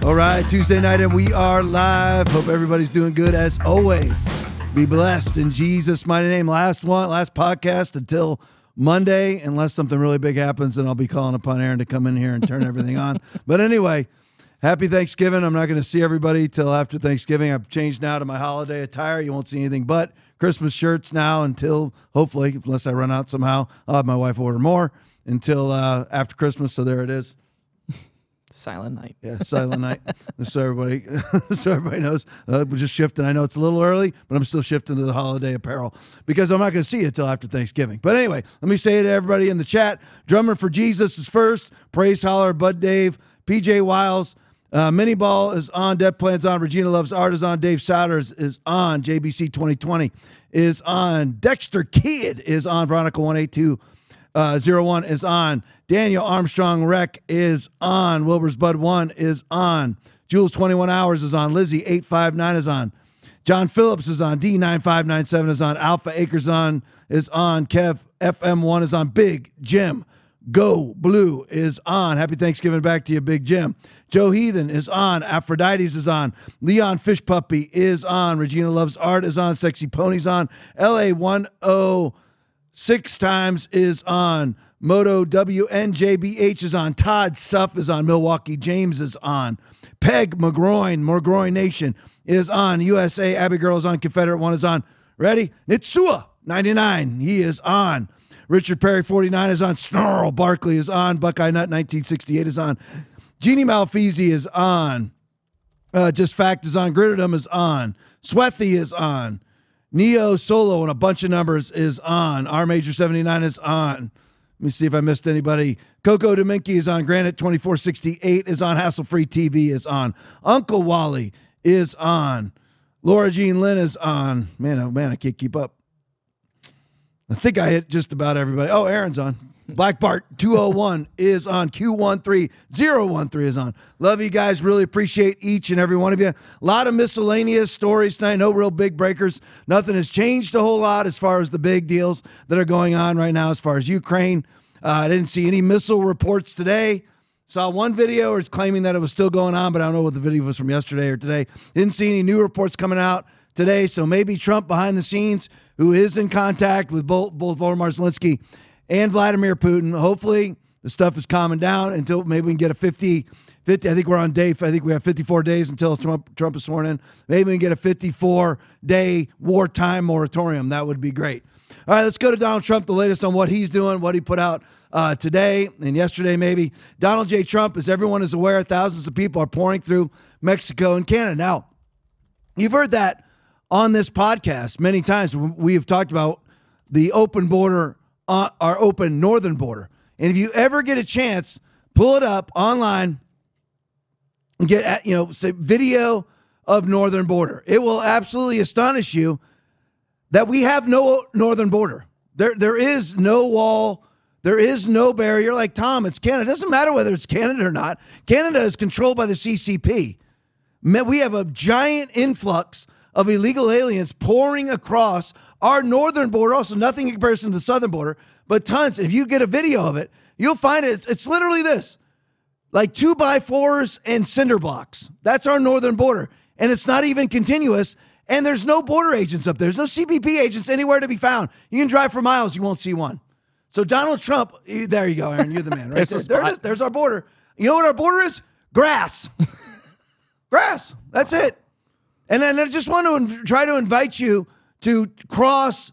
All right, Tuesday night, and we are live. Hope everybody's doing good as always. Be blessed in Jesus' mighty name. Last podcast until Monday, unless something really big happens, and I'll be calling upon Aaron to come in here and turn everything on. But anyway, happy Thanksgiving. I'm not going to see everybody till after Thanksgiving. I've changed now to my holiday attire. You won't see anything but Christmas shirts now until, hopefully, unless I run out somehow, I'll have my wife order more until after Christmas. So there it is. Silent night. Yeah, silent night. So everybody knows. We're just shifting. I know it's a little early, but I'm still shifting to the holiday apparel because I'm not going to see it till after Thanksgiving. But anyway, let me say to everybody in the chat, Drummer for Jesus is first. Praise Holler, Bud Dave, PJ Wiles, Mini Ball is on, Death Plan's on, Regina Loves Art is on, Dave Souders is on, JBC 2020 is on, Dexter Kidd is on, Veronica 18201 is on, Daniel Armstrong Rec is on. Wilbur's Bud 1 is on. Jules 21 Hours is on. Lizzie 859 is on. John Phillips is on. D9597 is on. Alpha Acres is on. Kev FM1 is on. Big Jim Go Blue is on. Happy Thanksgiving back to you, Big Jim. Joe Heathen is on. Aphrodites is on. Leon Fish Puppy is on. Regina Loves Art is on. Sexy Pony's on. LA 106 times is on. Moto WNJBH is on. Todd Suff is on. Milwaukee James is on. Peg McGroin Nation is on. USA Abbey Girl is on. Confederate 1 is on. Ready? Nitsua 99. He is on. Richard Perry 49 is on. Snarl Barkley is on. Buckeye Nut 1968 is on. Jeannie Malfeasy is on. Just Fact is on. Gritterdom is on. Swethy is on. Neo Solo and a bunch of numbers is on. R Major 79 is on. Let me see if I missed anybody. Coco Dominky is on. Granite 2468 is on. Hassle Free TV is on. Uncle Wally is on. Laura Jean Lynn is on. Man, oh man, I can't keep up. I think I hit just about everybody. Oh, Aaron's on. Black Bart 201 is on. Q13013 is on. Love you guys. Really appreciate each and every one of you. A lot of miscellaneous stories tonight. No real big breakers. Nothing has changed a whole lot as far as the big deals that are going on right now as far as Ukraine. I didn't see any missile reports today. Saw one video where it's claiming that it was still going on, but I don't know what the video was from yesterday or today. Didn't see any new reports coming out today. So maybe Trump behind the scenes, who is in contact with both Volodymyr Zelensky and Vladimir Putin. Hopefully the stuff is calming down until maybe we can get a 50. I think we're on I think we have 54 days until Trump is sworn in. Maybe we can get a 54-day wartime moratorium. That would be great. All right, let's go to Donald Trump, the latest on what he's doing, what he put out today and yesterday maybe. Donald J. Trump, as everyone is aware, thousands of people are pouring through Mexico and Canada. Now, you've heard that on this podcast many times. We have talked about the open border, our open northern border. And if you ever get a chance, pull it up online and get, say video of northern border. It will absolutely astonish you that we have no northern border. There is no wall. There is no barrier. Like, Tom, it's Canada. It doesn't matter whether it's Canada or not. Canada is controlled by the CCP. We have a giant influx of illegal aliens pouring across our northern border, also nothing in comparison to the southern border, but tons. If you get a video of it, you'll find it. It's literally this, like 2x4s and cinder blocks. That's our northern border. And it's not even continuous. And there's no border agents up there. There's no CBP agents anywhere to be found. You can drive for miles. You won't see one. So Donald Trump, there you go, Aaron. You're the man, right? There it is. There's our border. You know what our border is? Grass. Grass. That's it. And then I just want to try to invite you to cross,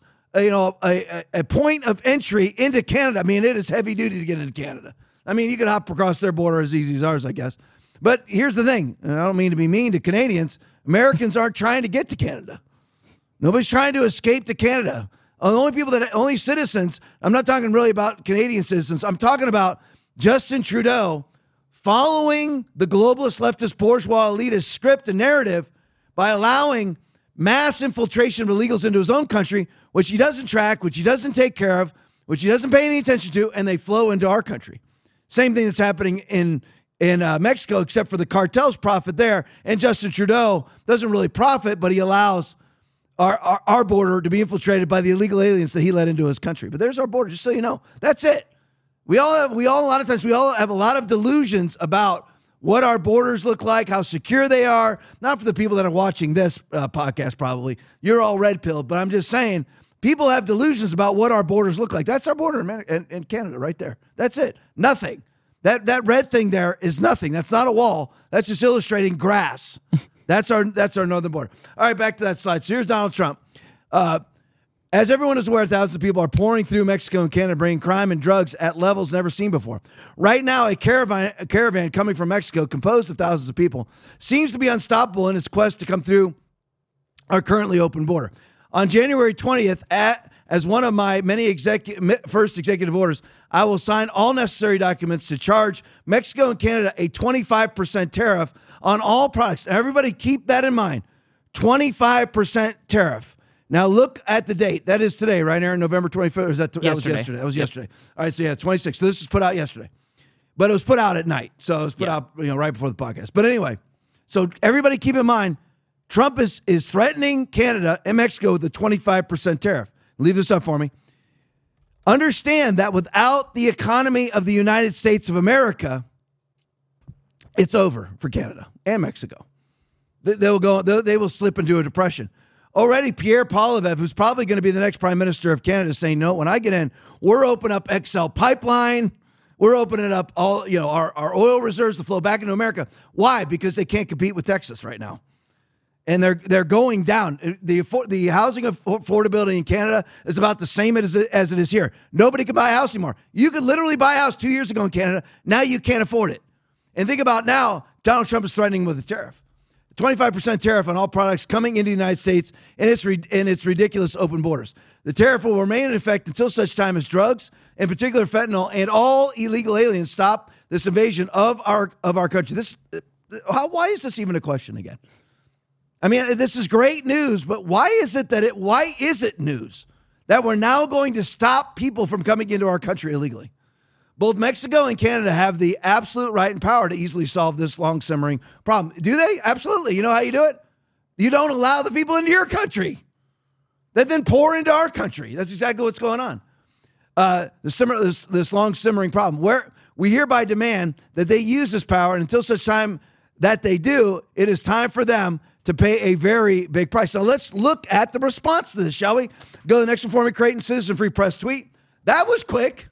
a point of entry into Canada. I mean, it is heavy duty to get into Canada. I mean, you can hop across their border as easy as ours, I guess. But here's the thing, and I don't mean to be mean to Canadians. Americans aren't trying to get to Canada. Nobody's trying to escape to Canada. Only citizens, I'm not talking really about Canadian citizens. I'm talking about Justin Trudeau following the globalist leftist bourgeois elitist script and narrative by allowing mass infiltration of illegals into his own country, which he doesn't track, which he doesn't take care of, which he doesn't pay any attention to, and they flow into our country. Same thing that's happening in Mexico, except for the cartels profit there, and Justin Trudeau doesn't really profit, but he allows our border to be infiltrated by the illegal aliens that he let into his country. But there's our border, just so you know. That's it. We all have a lot of delusions about what our borders look like, how secure they are. Not for the people that are watching this podcast, probably. You're all red-pilled, but I'm just saying, people have delusions about what our borders look like. That's our border in Canada right there. That's it. Nothing. That red thing there is nothing. That's not a wall. That's just illustrating grass. That's our northern border. All right, back to that slide. So here's Donald Trump. As everyone is aware, thousands of people are pouring through Mexico and Canada, bringing crime and drugs at levels never seen before. Right now, a caravan coming from Mexico, composed of thousands of people, seems to be unstoppable in its quest to come through our currently open border. On January 20th, as one of my many first executive orders, I will sign all necessary documents to charge Mexico and Canada a 25% tariff on all products. Now, everybody keep that in mind. 25% tariff. Now, look at the date. That is today, right, Aaron? November 25th? That was yesterday. That was yesterday. All right, so yeah, 26th. So this was put out yesterday. But it was put out at night. So it was put out right before the podcast. But anyway, so everybody keep in mind, Trump is threatening Canada and Mexico with a 25% tariff. Leave this up for me. Understand that without the economy of the United States of America, it's over for Canada and Mexico. They will slip into a depression. Already, Pierre Poilievre, who's probably going to be the next prime minister of Canada, is saying, no, when I get in, we're opening up XL Pipeline. We're opening up all, our oil reserves to flow back into America. Why? Because they can't compete with Texas right now. And they're going down. The housing affordability in Canada is about the same as it is here. Nobody can buy a house anymore. You could literally buy a house 2 years ago in Canada. Now you can't afford it. And think about now, Donald Trump is threatening with a tariff. 25% tariff on all products coming into the United States and its ridiculous open borders. The tariff will remain in effect until such time as drugs, in particular fentanyl, and all illegal aliens stop this invasion of our country. Why is this even a question again? I mean, this is great news, but why is it news that we're now going to stop people from coming into our country illegally? Both Mexico and Canada have the absolute right and power to easily solve this long simmering problem. Do they? Absolutely. You know how you do it? You don't allow the people into your country that then pour into our country. That's exactly what's going on. This long simmering problem, where we hereby demand that they use this power, and until such time that they do, it is time for them to pay a very big price. Now let's look at the response to this, shall we? Go to the next one for me, Creighton, Citizen Free Press tweet. That was quick.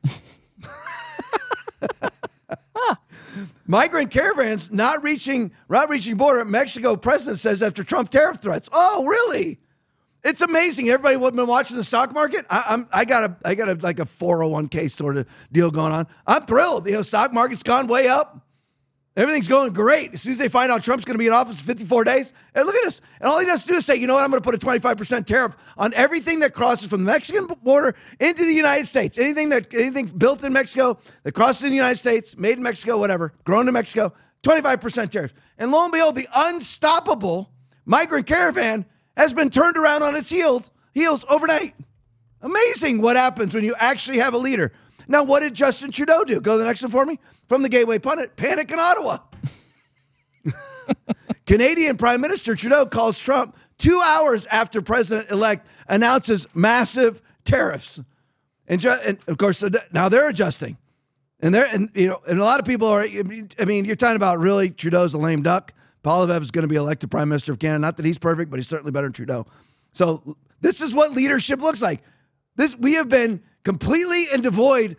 Migrant caravans not reaching border. Mexico president says after Trump tariff threats. Oh, really? It's amazing. Everybody who's been watching the stock market, I got a like a 401k sort of deal going on. I'm thrilled. Stock market's gone way up. Everything's going great. As soon as they find out Trump's going to be in office in 54 days, and look at this. And all he has to do is say, you know what, I'm going to put a 25% tariff on everything that crosses from the Mexican border into the United States. Anything built in Mexico that crosses in the United States, made in Mexico, whatever, grown in Mexico, 25% tariff. And lo and behold, the unstoppable migrant caravan has been turned around on its heels overnight. Amazing what happens when you actually have a leader. Now, what did Justin Trudeau do? Go to the next one for me. From the Gateway Pundit, panic in Ottawa. Canadian Prime Minister Trudeau calls Trump 2 hours after President-elect announces massive tariffs. And of course, now they're adjusting. And a lot of people are, I mean, you're talking about really Trudeau's a lame duck. Poilievre is going to be elected Prime Minister of Canada. Not that he's perfect, but he's certainly better than Trudeau. So this is what leadership looks like. We have been completely devoid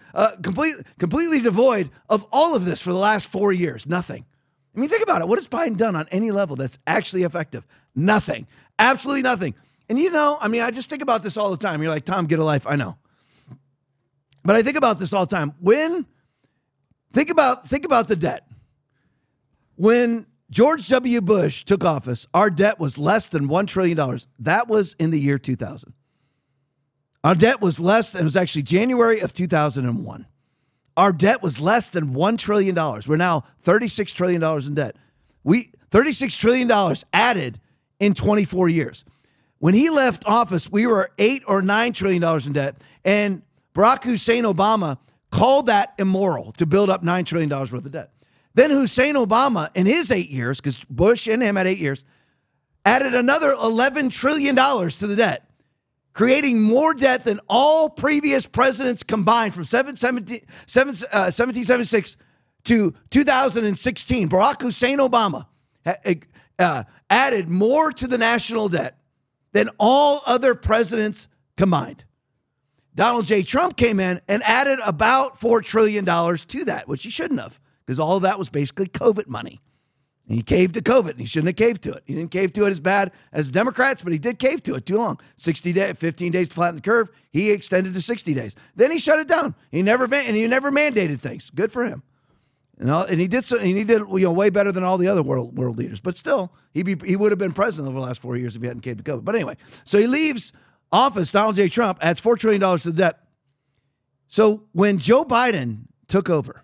of all of this for the last 4 years. Nothing. I mean, think about it. What has Biden done on any level that's actually effective? Nothing. Absolutely nothing. And I just think about this all the time. You're like, Tom, get a life. I know. But I think about this all the time. Think about the debt. When George W. Bush took office, our debt was less than $1 trillion. That was in the year 2000. Our debt was less than, it was actually January of 2001. Our debt was less than $1 trillion. We're now $36 trillion in debt. $36 trillion added in 24 years. When he left office, we were $8 or $9 trillion in debt. And Barack Hussein Obama called that immoral to build up $9 trillion worth of debt. Then Hussein Obama, in his 8 years, because Bush and him had 8 years, added another $11 trillion to the debt, creating more debt than all previous presidents combined from 1776 to 2016, Barack Hussein Obama added more to the national debt than all other presidents combined. Donald J. Trump came in and added about $4 trillion to that, which he shouldn't have, because all of that was basically COVID money. And he caved to COVID, and he shouldn't have caved to it. He didn't cave to it as bad as Democrats, but he did cave to it too long. 60 days, 15 days to flatten the curve. He extended to 60 days. Then he shut it down. He never mandated things. Good for him. And he did way better than all the other world leaders. But still, he would have been president over the last 4 years if he hadn't caved to COVID. But anyway, so he leaves office. Donald J. Trump adds $4 trillion to the debt. So when Joe Biden took over,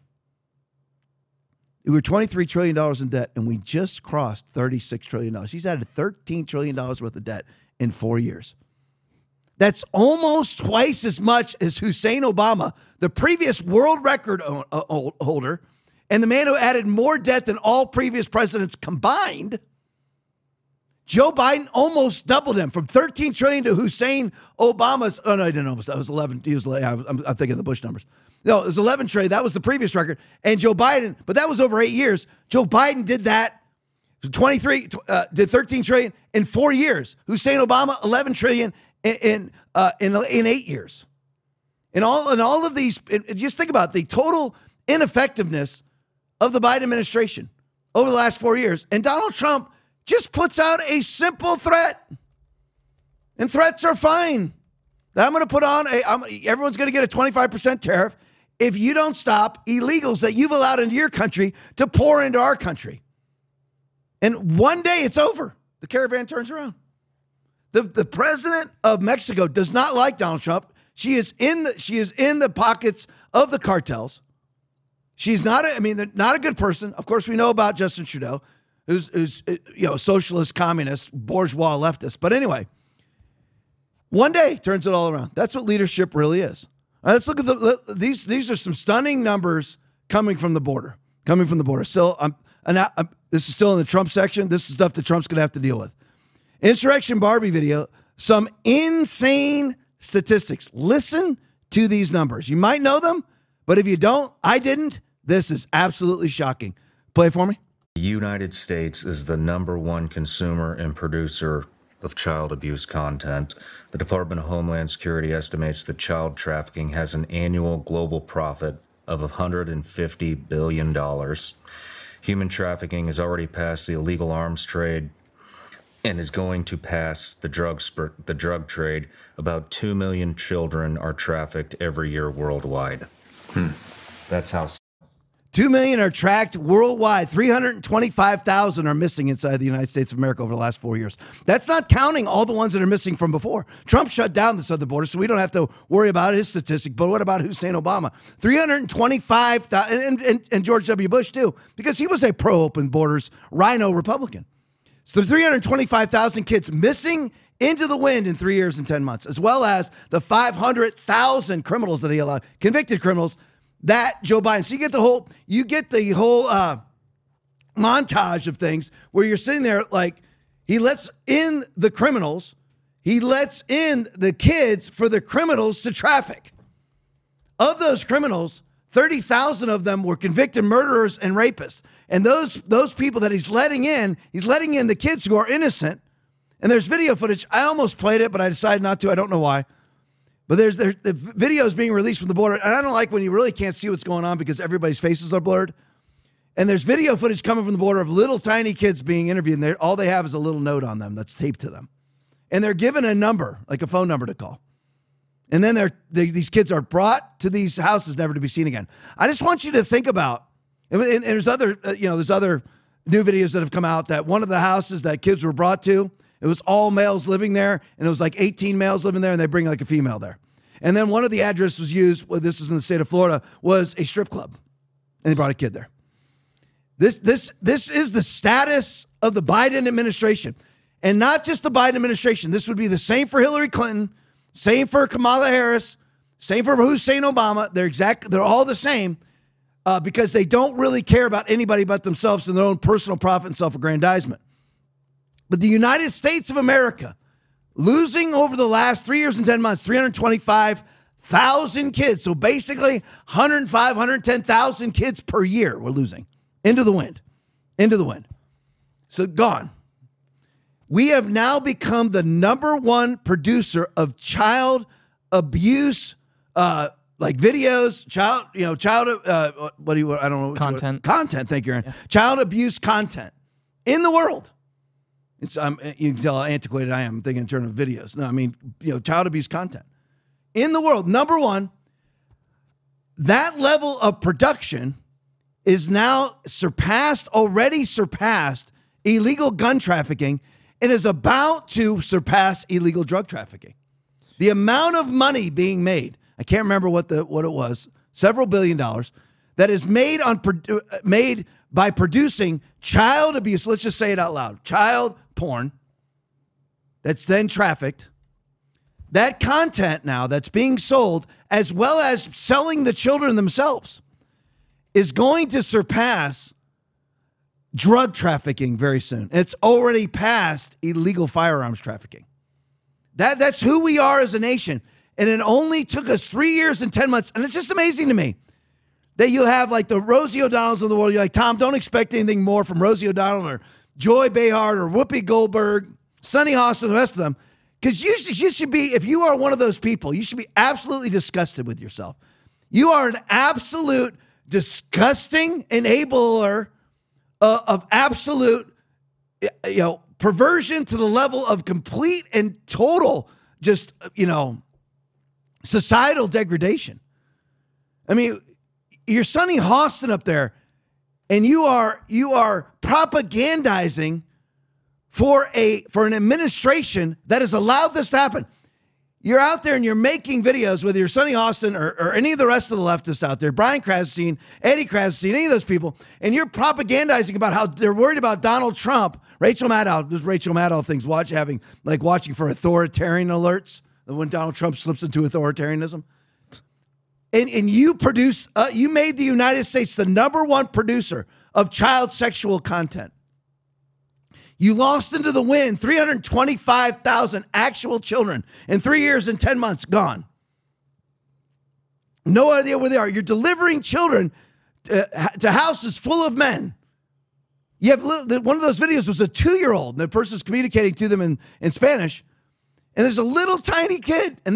we were $23 trillion in debt, and we just crossed $36 trillion. He's added $13 trillion worth of debt in 4 years. That's almost twice as much as Hussein Obama, the previous world record holder, and the man who added more debt than all previous presidents combined. Joe Biden almost doubled him from $13 trillion to Hussein Obama's. Oh, no, he didn't almost. That was 11. I'm thinking of the Bush numbers. No, it was 11 trillion. That was the previous record. And Joe Biden, but that was over 8 years. Joe Biden did that, did 13 trillion in 4 years. Hussein Obama, 11 trillion in 8 years. And all of these, just think about the total ineffectiveness of the Biden administration over the last 4 years. And Donald Trump just puts out a simple threat. And threats are fine. I'm going to put on everyone's going to get a 25% tariff if you don't stop illegals that you've allowed into your country to pour into our country. And one day it's over. The caravan turns around. The president of Mexico does not like Donald Trump. She is in the pockets of the cartels. She's not not a good person. Of course, we know about Justin Trudeau, who's a socialist, communist, bourgeois leftist. But anyway, one day turns it all around. That's what leadership really is. All right, let's look at these are some stunning numbers coming from the border. Still, this is still in the Trump section. This is stuff that Trump's going to have to deal with. Insurrection Barbie video, some insane statistics. Listen to these numbers. You might know them, but if you don't, I didn't. This is absolutely shocking. Play it for me. The United States is the #1 consumer and producer of child abuse content. The Department of Homeland Security estimates that child trafficking has an annual global profit of $150 billion. Human trafficking has already passed the illegal arms trade and is going to pass the drug trade. About 2 million children are trafficked every year worldwide. That's how 2 million are tracked worldwide. 325,000 are missing inside the United States of America over the last 4 years. That's not counting all the ones that are missing from before. Trump shut down the southern border, so we don't have to worry about his statistic. But what about Hussein Obama? 325,000, and George W. Bush too, because he was a pro-open borders rhino Republican. So 325,000 kids missing into the wind in 3 years and 10 months, as well as the 500,000 criminals that he allowed, convicted criminals, that Joe Biden. So you get the whole montage of things where you're sitting there like he lets in the criminals, he lets in the kids for the criminals to traffic. Of those criminals, 30,000 of them were convicted murderers and rapists. And those people that he's letting in the kids who are innocent. And there's video footage. I almost played it, but I decided not to. I don't know why. But there's the video is being released from the border. And I don't like when you really can't see what's going on because everybody's faces are blurred. And there's video footage coming from the border of little tiny kids being interviewed. And all they have is a little note on them that's taped to them. And they're given a number, like a phone number to call. And then these kids are brought to these houses never to be seen again. I just want you to think about, and there's other, there's other new videos that have come out that one of the houses that kids were brought to, it was all males living there, and it was like 18 males living there, and they bring like a female there. And then one of the addresses was used, this is in the state of Florida, was a strip club, and they brought a kid there. This is the status of the Biden administration, and not just the Biden administration. This would be the same for Hillary Clinton, same for Kamala Harris, same for Hussein Obama. They're all the same because they don't really care about anybody but themselves and their own personal profit and self-aggrandizement. But the United States of America, losing over the last 3 years and 10 months, 325,000 100,000 kids. So basically 105, 110,000 kids per year we're losing into the wind. So gone. We have now become the number one producer of child abuse, like videos, Content. Content. Thank you, Aaron. Yeah. Child abuse content in the world. It's you can tell how antiquated I am. I'm thinking in terms of videos. No, I mean, child abuse content in the world. Number one. That level of production is now already surpassed illegal gun trafficking, and is about to surpass illegal drug trafficking. The amount of money being made, I can't remember what it was, several $1 billion, that is made by producing child abuse. Let's just say it out loud. Child porn that's then trafficked. That content now that's being sold, as well as selling the children themselves, is going to surpass drug trafficking very soon. It's already past illegal firearms trafficking. That's who we are as a nation. And it only took us 3 years and 10 months. And it's just amazing to me that you have like the Rosie O'Donnells of the world. You're like, Tom, don't expect anything more from Rosie O'Donnell or Joy Behar or Whoopi Goldberg, Sonny Hostin, and the rest of them. Because you should be, if you are one of those people, you should be absolutely disgusted with yourself. You are an absolute disgusting enabler of absolute, perversion to the level of complete and total, just, societal degradation. I mean, you're Sonny Hostin up there, and you are propagandizing for an administration that has allowed this to happen. You're out there and you're making videos, whether you're Sonny Hostin or any of the rest of the leftists out there, Brian Krasstein, Eddie Krasstein, any of those people, and you're propagandizing about how they're worried about Donald Trump. Rachel Maddow things watching for authoritarian alerts when Donald Trump slips into authoritarianism. And you made the United States the number one producer of child sexual content. You lost into the wind 325,000 actual children in 3 years and 10 months, gone. No idea where they are. You're delivering children to houses full of men. You have one of those videos was a 2-year-old, and the person's communicating to them in Spanish, and there's a little tiny kid, and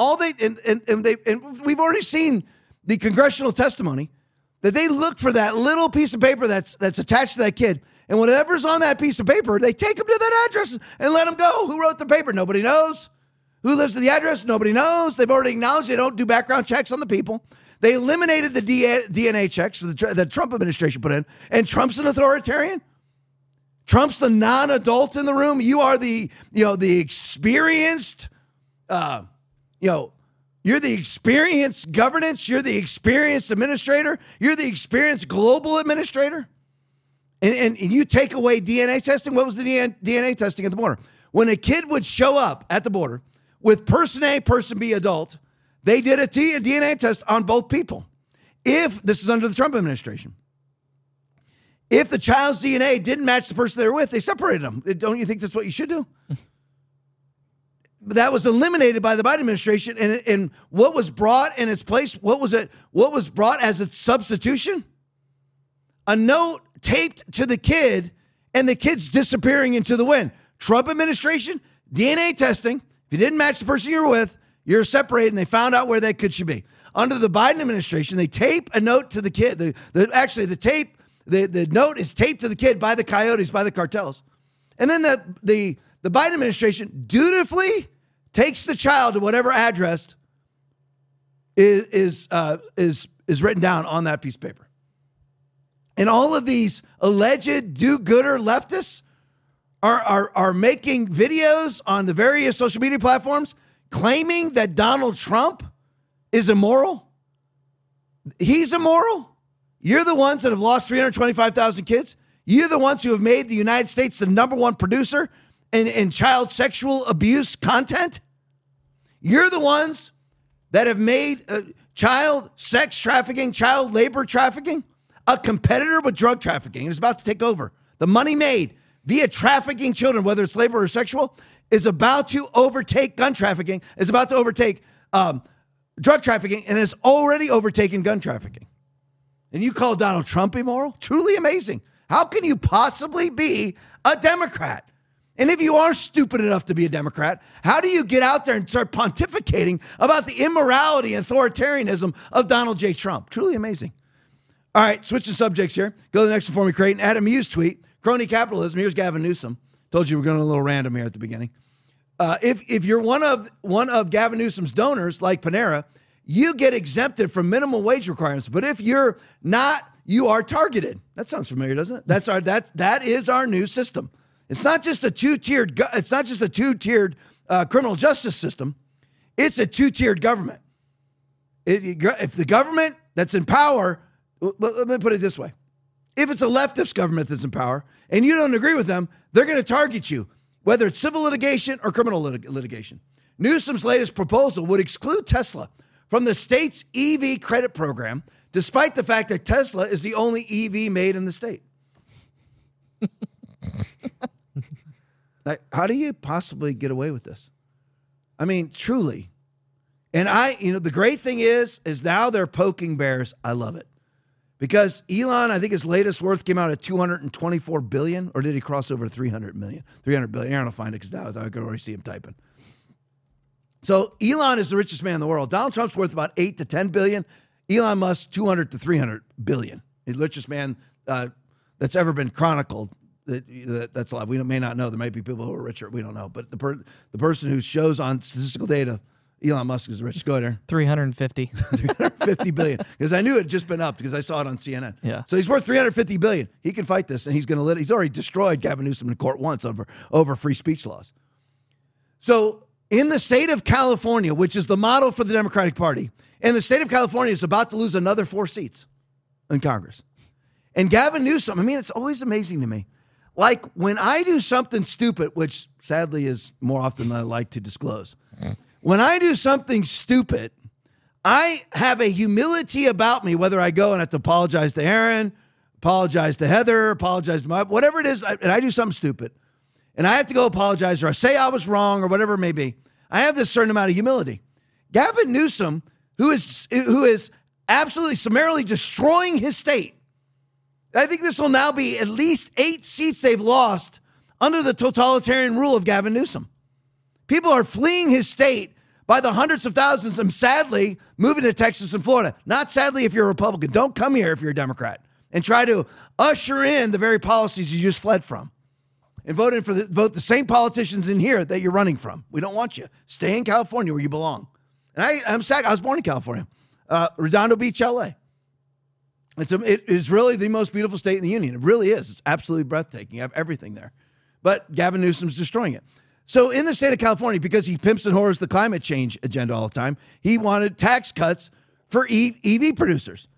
we've already seen the congressional testimony that they look for that little piece of paper that's attached to that kid. And whatever's on that piece of paper, they take them to that address and let them go. Who wrote the paper? Nobody knows. Who lives at the address? Nobody knows. They've already acknowledged they don't do background checks on the people. They eliminated the DNA checks that the Trump administration put in. And Trump's an authoritarian. Trump's the non-adult in the room. You are the experienced, you're the experienced governance. You're the experienced administrator. You're the experienced global administrator. And you take away DNA testing. What was the DNA testing at the border? When a kid would show up at the border with person A, person B, adult, they did a DNA test on both people. If this is under the Trump administration, if the child's DNA didn't match the person they were with, they separated them. Don't you think that's what you should do? But that was eliminated by the Biden administration. And what was brought in its place? What was it? What was brought as its substitution? A note taped to the kid, and the kid's disappearing into the wind. Trump administration, DNA testing. If you didn't match the person you were with, you're separated, and they found out where that kid should be. Under the Biden administration, they tape a note to the kid. The note is taped to the kid by the coyotes, by the cartels. And then the Biden administration dutifully takes the child to whatever address is written down on that piece of paper. And all of these alleged do-gooder leftists are making videos on the various social media platforms claiming that Donald Trump is immoral. He's immoral. You're the ones that have lost 325,000 kids. You're the ones who have made the United States the number one producer in child sexual abuse content. You're the ones that have made child sex trafficking, child labor trafficking a competitor with drug trafficking, and is about to take over. The money made via trafficking children, whether it's labor or sexual, is about to overtake gun trafficking, is about to overtake drug trafficking and has already overtaken gun trafficking. And you call Donald Trump immoral? Truly amazing. How can you possibly be a Democrat? And if you are stupid enough to be a Democrat, how do you get out there and start pontificating about the immorality and authoritarianism of Donald J. Trump? Truly amazing. All right, switching subjects here. Go to the next one for me, Creighton. Adam Hughes tweet, crony capitalism. Here's Gavin Newsom. Told you we're going a little random here at the beginning. If you're one of Gavin Newsom's donors, like Panera, you get exempted from minimum wage requirements. But if you're not, you are targeted. That sounds familiar, doesn't it? That is our new system. It's not just a two-tiered criminal justice system. It's a two-tiered government. If the government that's in power, let me put it this way. If it's a leftist government that's in power and you don't agree with them, they're going to target you, whether it's civil litigation or criminal litigation. Newsom's latest proposal would exclude Tesla from the state's EV credit program, despite the fact that Tesla is the only EV made in the state. Like, how do you possibly get away with this? I mean, truly. And the great thing is now they're poking bears. I love it. Because Elon, I think his latest worth came out at $224 billion, or did he cross over 300 million? 300 billion. Aaron will find it because now I can already see him typing. So Elon is the richest man in the world. Donald Trump's worth about 8 to 10 billion. Elon Musk, 200 to 300 billion. He's the richest man that's ever been chronicled. That's alive. We may not know. There might be people who are richer. We don't know. But the person who shows on statistical data, Elon Musk is the richest. Go ahead, Aaron. 350. 350 billion. Because I knew it had just been upped because I saw it on CNN. Yeah. So he's worth 350 billion. He can fight this, and he's going to he's already destroyed Gavin Newsom in court once over free speech laws. So in the state of California, which is the model for the Democratic Party, and the state of California is about to lose another 4 seats in Congress. And Gavin Newsom, I mean, it's always amazing to me. Like when I do something stupid, which sadly is more often than I like to disclose. When I do something stupid, I have a humility about me, whether I go and have to apologize to Aaron, apologize to Heather, apologize to whatever it is, and I do something stupid. And I have to go apologize or I say I was wrong or whatever it may be. I have this certain amount of humility. Gavin Newsom, who is absolutely summarily destroying his state, I think this will now be at least 8 seats they've lost under the totalitarian rule of Gavin Newsom. People are fleeing his state by the hundreds of thousands and sadly moving to Texas and Florida. Not sadly if you're a Republican. Don't come here if you're a Democrat and try to usher in the very policies you just fled from. And vote the same politicians in here that you're running from. We don't want you. Stay in California where you belong. And I'm sad. I was born in California, Redondo Beach, LA. It is really the most beautiful state in the union. It really is. It's absolutely breathtaking. You have everything there. But Gavin Newsom's destroying it. So in the state of California, because he pimps and whores the climate change agenda all the time, he wanted tax cuts for EV producers.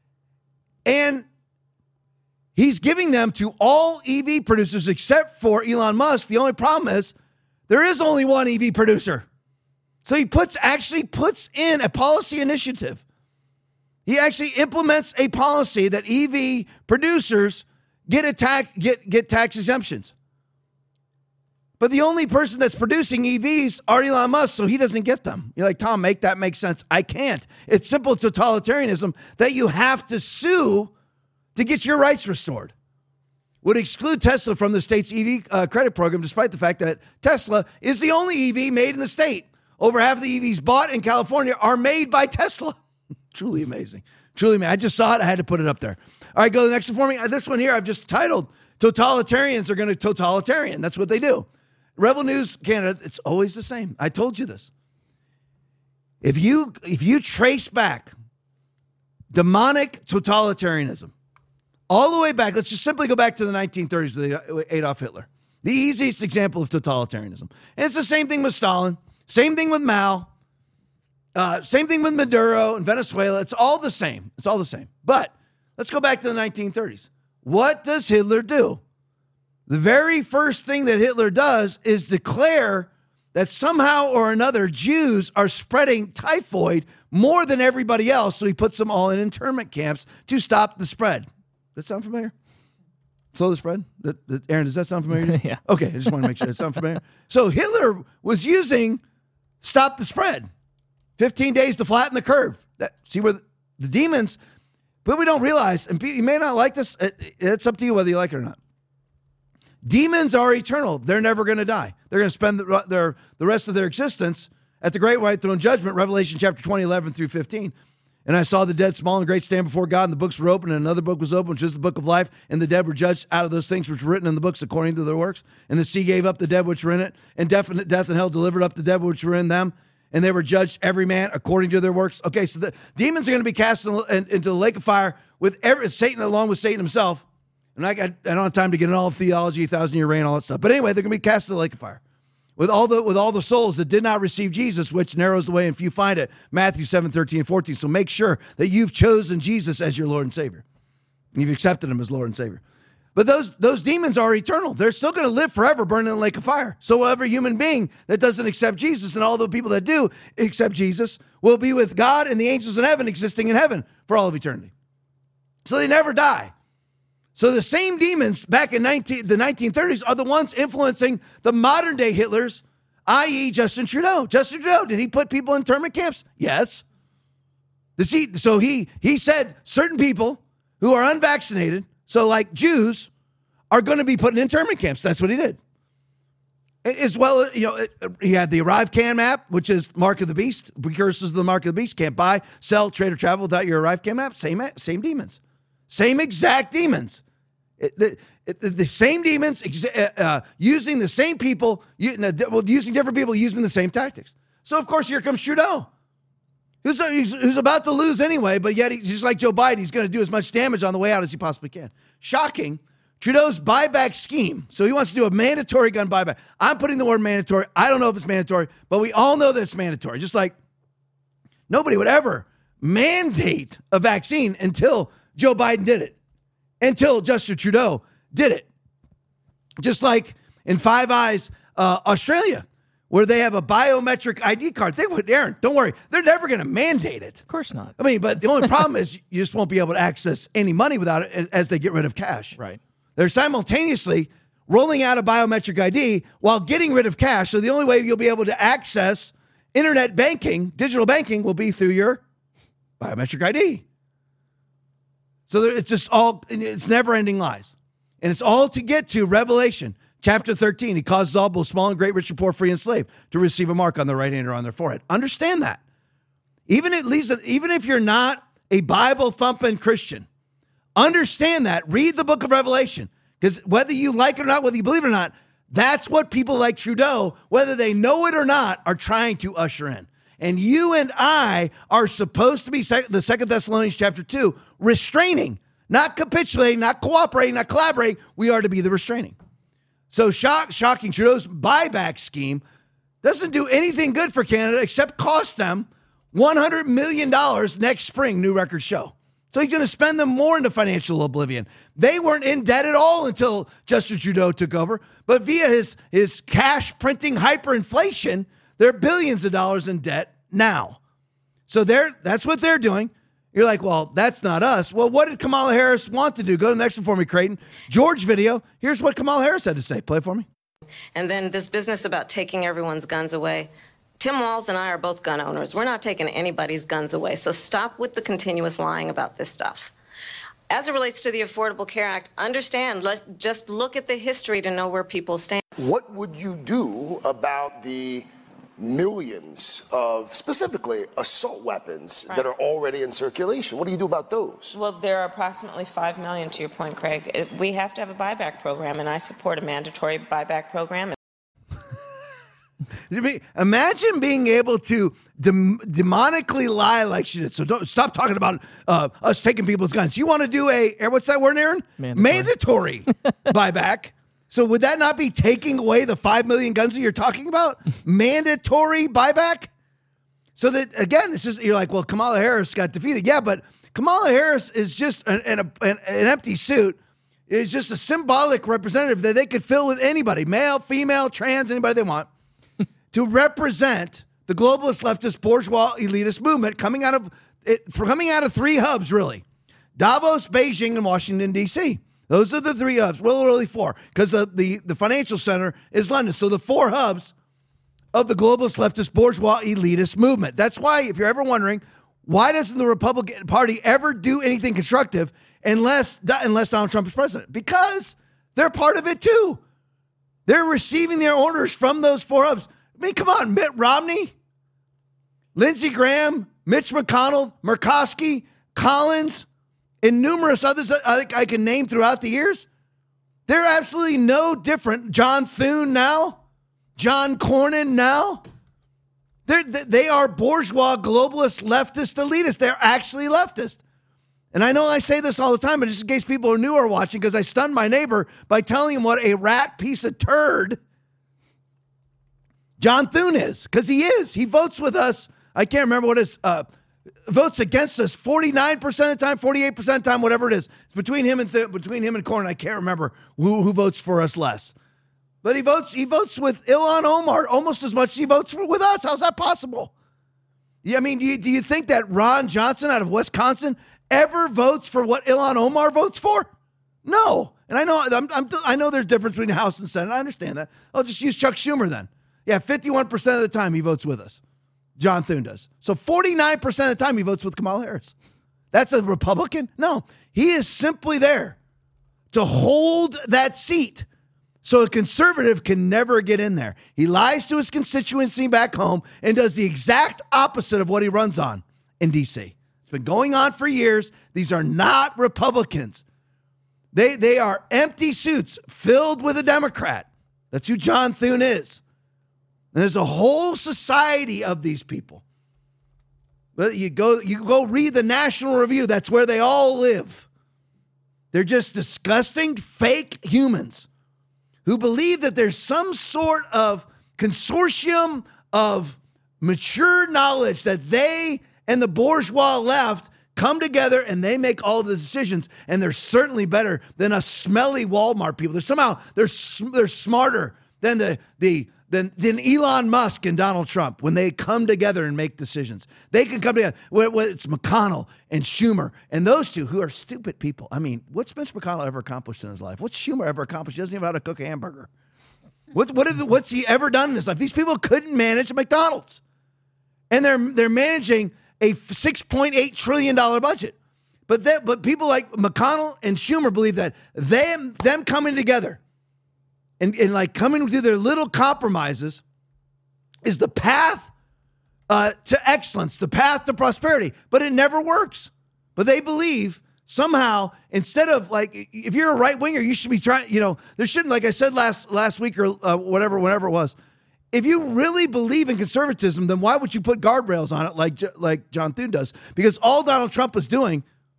And he's giving them to all EV producers except for Elon Musk. The only problem is there is only one EV producer. So he actually puts in a policy initiative. He actually implements a policy that EV producers get tax exemptions. But the only person that's producing EVs are Elon Musk, so he doesn't get them. You're like, Tom, make that make sense. I can't. It's simple totalitarianism that you have to sue to get your rights restored. Would exclude Tesla from the state's EV credit program, despite the fact that Tesla is the only EV made in the state. Over half of the EVs bought in California are made by Tesla. Truly amazing. Truly amazing. I just saw it. I had to put it up there. All right, go to the next one for me. This one here I've just titled, Totalitarians Are Going to Totalitarian. That's what they do. Rebel News Canada, it's always the same. I told you this. If you trace back demonic totalitarianism all the way back, let's just simply go back to the 1930s with Adolf Hitler. The easiest example of totalitarianism. And it's the same thing with Stalin, same thing with Mao, same thing with Maduro and Venezuela. It's all the same. It's all the same. But let's go back to the 1930s. What does Hitler do? The very first thing that Hitler does is declare that somehow or another Jews are spreading typhoid more than everybody else. So he puts them all in internment camps to stop the spread. Does that sound familiar? Slow the spread? Aaron, does that sound familiar? Yeah. Okay, I just want to make sure that sounds familiar. So Hitler was using stop the spread. 15 days to flatten the curve. See where the demons, but we don't realize, and you may not like this. It's up to you whether you like it or not. Demons are eternal. They're never going to die. They're going to spend the rest of their existence at the great white throne judgment, Revelation chapter 20, 11 through 15. And I saw the dead, small and great, stand before God, and the books were open, and another book was opened, which is the book of life, and the dead were judged out of those things which were written in the books according to their works. And the sea gave up the dead which were in it, and death and hell delivered up the dead which were in them, and they were judged every man according to their works. Okay, so the demons are going to be cast into the lake of fire with Satan, along with Satan himself. And I don't have time to get into all of theology, 1,000-year reign, all that stuff. But anyway, they're going to be cast into the lake of fire with all the souls that did not receive Jesus, which narrows the way and few find it. Matthew 7, 13, and 14. So make sure that you've chosen Jesus as your Lord and Savior. You've accepted him as Lord and Savior. But those demons are eternal. They're still going to live forever burning in the lake of fire. So every human being that doesn't accept Jesus, and all the people that do accept Jesus, will be with God and the angels in heaven, existing in heaven for all of eternity. So they never die. So the same demons back in the 1930s are the ones influencing the modern day Hitlers, i.e. Justin Trudeau. Justin Trudeau, did he put people in internment camps? Yes. So he said certain people who are unvaccinated, so like Jews, are going to be put in internment camps. That's what he did. As well, he had the ArriveCan app, which is Mark of the Beast, precursors of the Mark of the Beast. Can't buy, sell, trade, or travel without your ArriveCan app. Same demons. Same exact demons. The same demons using the same people, using different people, using the same tactics. So, of course, here comes Trudeau, who's about to lose anyway, but yet he's just like Joe Biden. He's going to do as much damage on the way out as he possibly can. Shocking. Trudeau's buyback scheme. So he wants to do a mandatory gun buyback. I'm putting the word mandatory. I don't know if it's mandatory, but we all know that it's mandatory. Just like nobody would ever mandate a vaccine until Joe Biden did it. Until Justin Trudeau did it. Just like in Five Eyes, Australia, where they have a biometric ID card. They would, Aaron, don't worry. They're never going to mandate it. Of course not. I mean, but the only problem is you just won't be able to access any money without it as they get rid of cash. Right. They're simultaneously rolling out a biometric ID while getting rid of cash. So the only way you'll be able to access internet banking, digital banking, will be through your biometric ID. So it's just it's never-ending lies. And it's all to get to Revelation chapter 13. He causes all, both small and great, rich and poor, free and slave, to receive a mark on their right hand or on their forehead. Understand that. Even if you're not a Bible-thumping Christian, understand that. Read the book of Revelation. Because whether you like it or not, whether you believe it or not, that's what people like Trudeau, whether they know it or not, are trying to usher in. And you and I are supposed to be, the 2 Thessalonians chapter 2, restraining, not capitulating, not cooperating, not collaborating. We are to be the restraining. So shocking, Trudeau's buyback scheme doesn't do anything good for Canada except cost them $100 million next spring, new records show. So he's going to spend them more into financial oblivion. They weren't in debt at all until Justin Trudeau took over. But via his cash printing hyperinflation, they're billions of dollars in debt now. So that's what they're doing. You're like, well, that's not us. Well, what did Kamala Harris want to do? Go to the next one for me, Creighton. George video. Here's what Kamala Harris had to say. Play it for me. And then this business about taking everyone's guns away. Tim Walz and I are both gun owners. We're not taking anybody's guns away. So stop with the continuous lying about this stuff. As it relates to the Affordable Care Act, understand, just look at the history to know where people stand. What would you do about the millions of, specifically, assault weapons that are already in circulation? What do you do about those? Well, there are approximately 5 million, to your point, Craig. We have to have a buyback program, and I support a mandatory buyback program. Imagine being able to demonically lie like she did. So don't stop talking about us taking people's guns. You want to do what's that word, Aaron? Mandatory buyback. So would that not be taking away the 5 million guns that you're talking about? Mandatory buyback? So that, again, it's just, you're like, well, Kamala Harris got defeated. Yeah, but Kamala Harris is just an empty suit. It's just a symbolic representative that they could fill with anybody, male, female, trans, anybody they want, to represent the globalist, leftist, bourgeois, elitist movement coming out of three hubs, really. Davos, Beijing, and Washington, D.C. Those are the three hubs. Well, really four, because the financial center is London. So the four hubs of the globalist, leftist, bourgeois, elitist movement. That's why, if you're ever wondering, why doesn't the Republican Party ever do anything constructive unless Donald Trump is president? Because they're part of it too. They're receiving their orders from those four hubs. I mean, come on, Mitt Romney, Lindsey Graham, Mitch McConnell, Murkowski, Collins, and numerous others that I can name throughout the years. They're absolutely no different. John Thune now, John Cornyn now. They are bourgeois, globalist, leftist, elitist. They're actually leftist. And I know I say this all the time, but just in case people are new or watching, because I stunned my neighbor by telling him what a rat piece of turd John Thune is, because he is. He votes with us. I can't remember what his votes against us 49% of the time, 48% of the time, whatever it is. It's between him and Cornyn. I can't remember who votes for us less. But he votes with Ilhan Omar almost as much as he votes with us. How's that possible? Yeah, I mean, do you think that Ron Johnson out of Wisconsin ever votes for what Ilhan Omar votes for? No. And I know there's a difference between House and Senate. I understand that. I'll just use Chuck Schumer then. Yeah, 51% of the time he votes with us. John Thune does. So 49% of the time he votes with Kamala Harris. That's a Republican? No. He is simply there to hold that seat so a conservative can never get in there. He lies to his constituency back home and does the exact opposite of what he runs on in D.C. It's been going on for years. These are not Republicans. They are empty suits filled with a Democrat. That's who John Thune is. And there's a whole society of these people. But you go read the National Review. That's where they all live. They're just disgusting, fake humans who believe that there's some sort of consortium of mature knowledge that they and the bourgeois left come together and they make all the decisions. And they're certainly better than us smelly Walmart people. They're smarter than than Elon Musk and Donald Trump when they come together and make decisions. They can come together. It's McConnell and Schumer and those two who are stupid people. I mean, what's Mitch McConnell ever accomplished in his life? What's Schumer ever accomplished? He doesn't even know how to cook a hamburger. What's he ever done in his life? These people couldn't manage a McDonald's. And they're managing a $6.8 trillion budget. But people like McConnell and Schumer believe that them coming together and like coming through their little compromises is the path to excellence, the path to prosperity. But it never works. But they believe somehow, instead of like, if you're a right winger, you should be trying, there shouldn't, like I said last week or whenever it was, if you really believe in conservatism, then why would you put guardrails on it like John Thune does? Because all Donald Trump is doing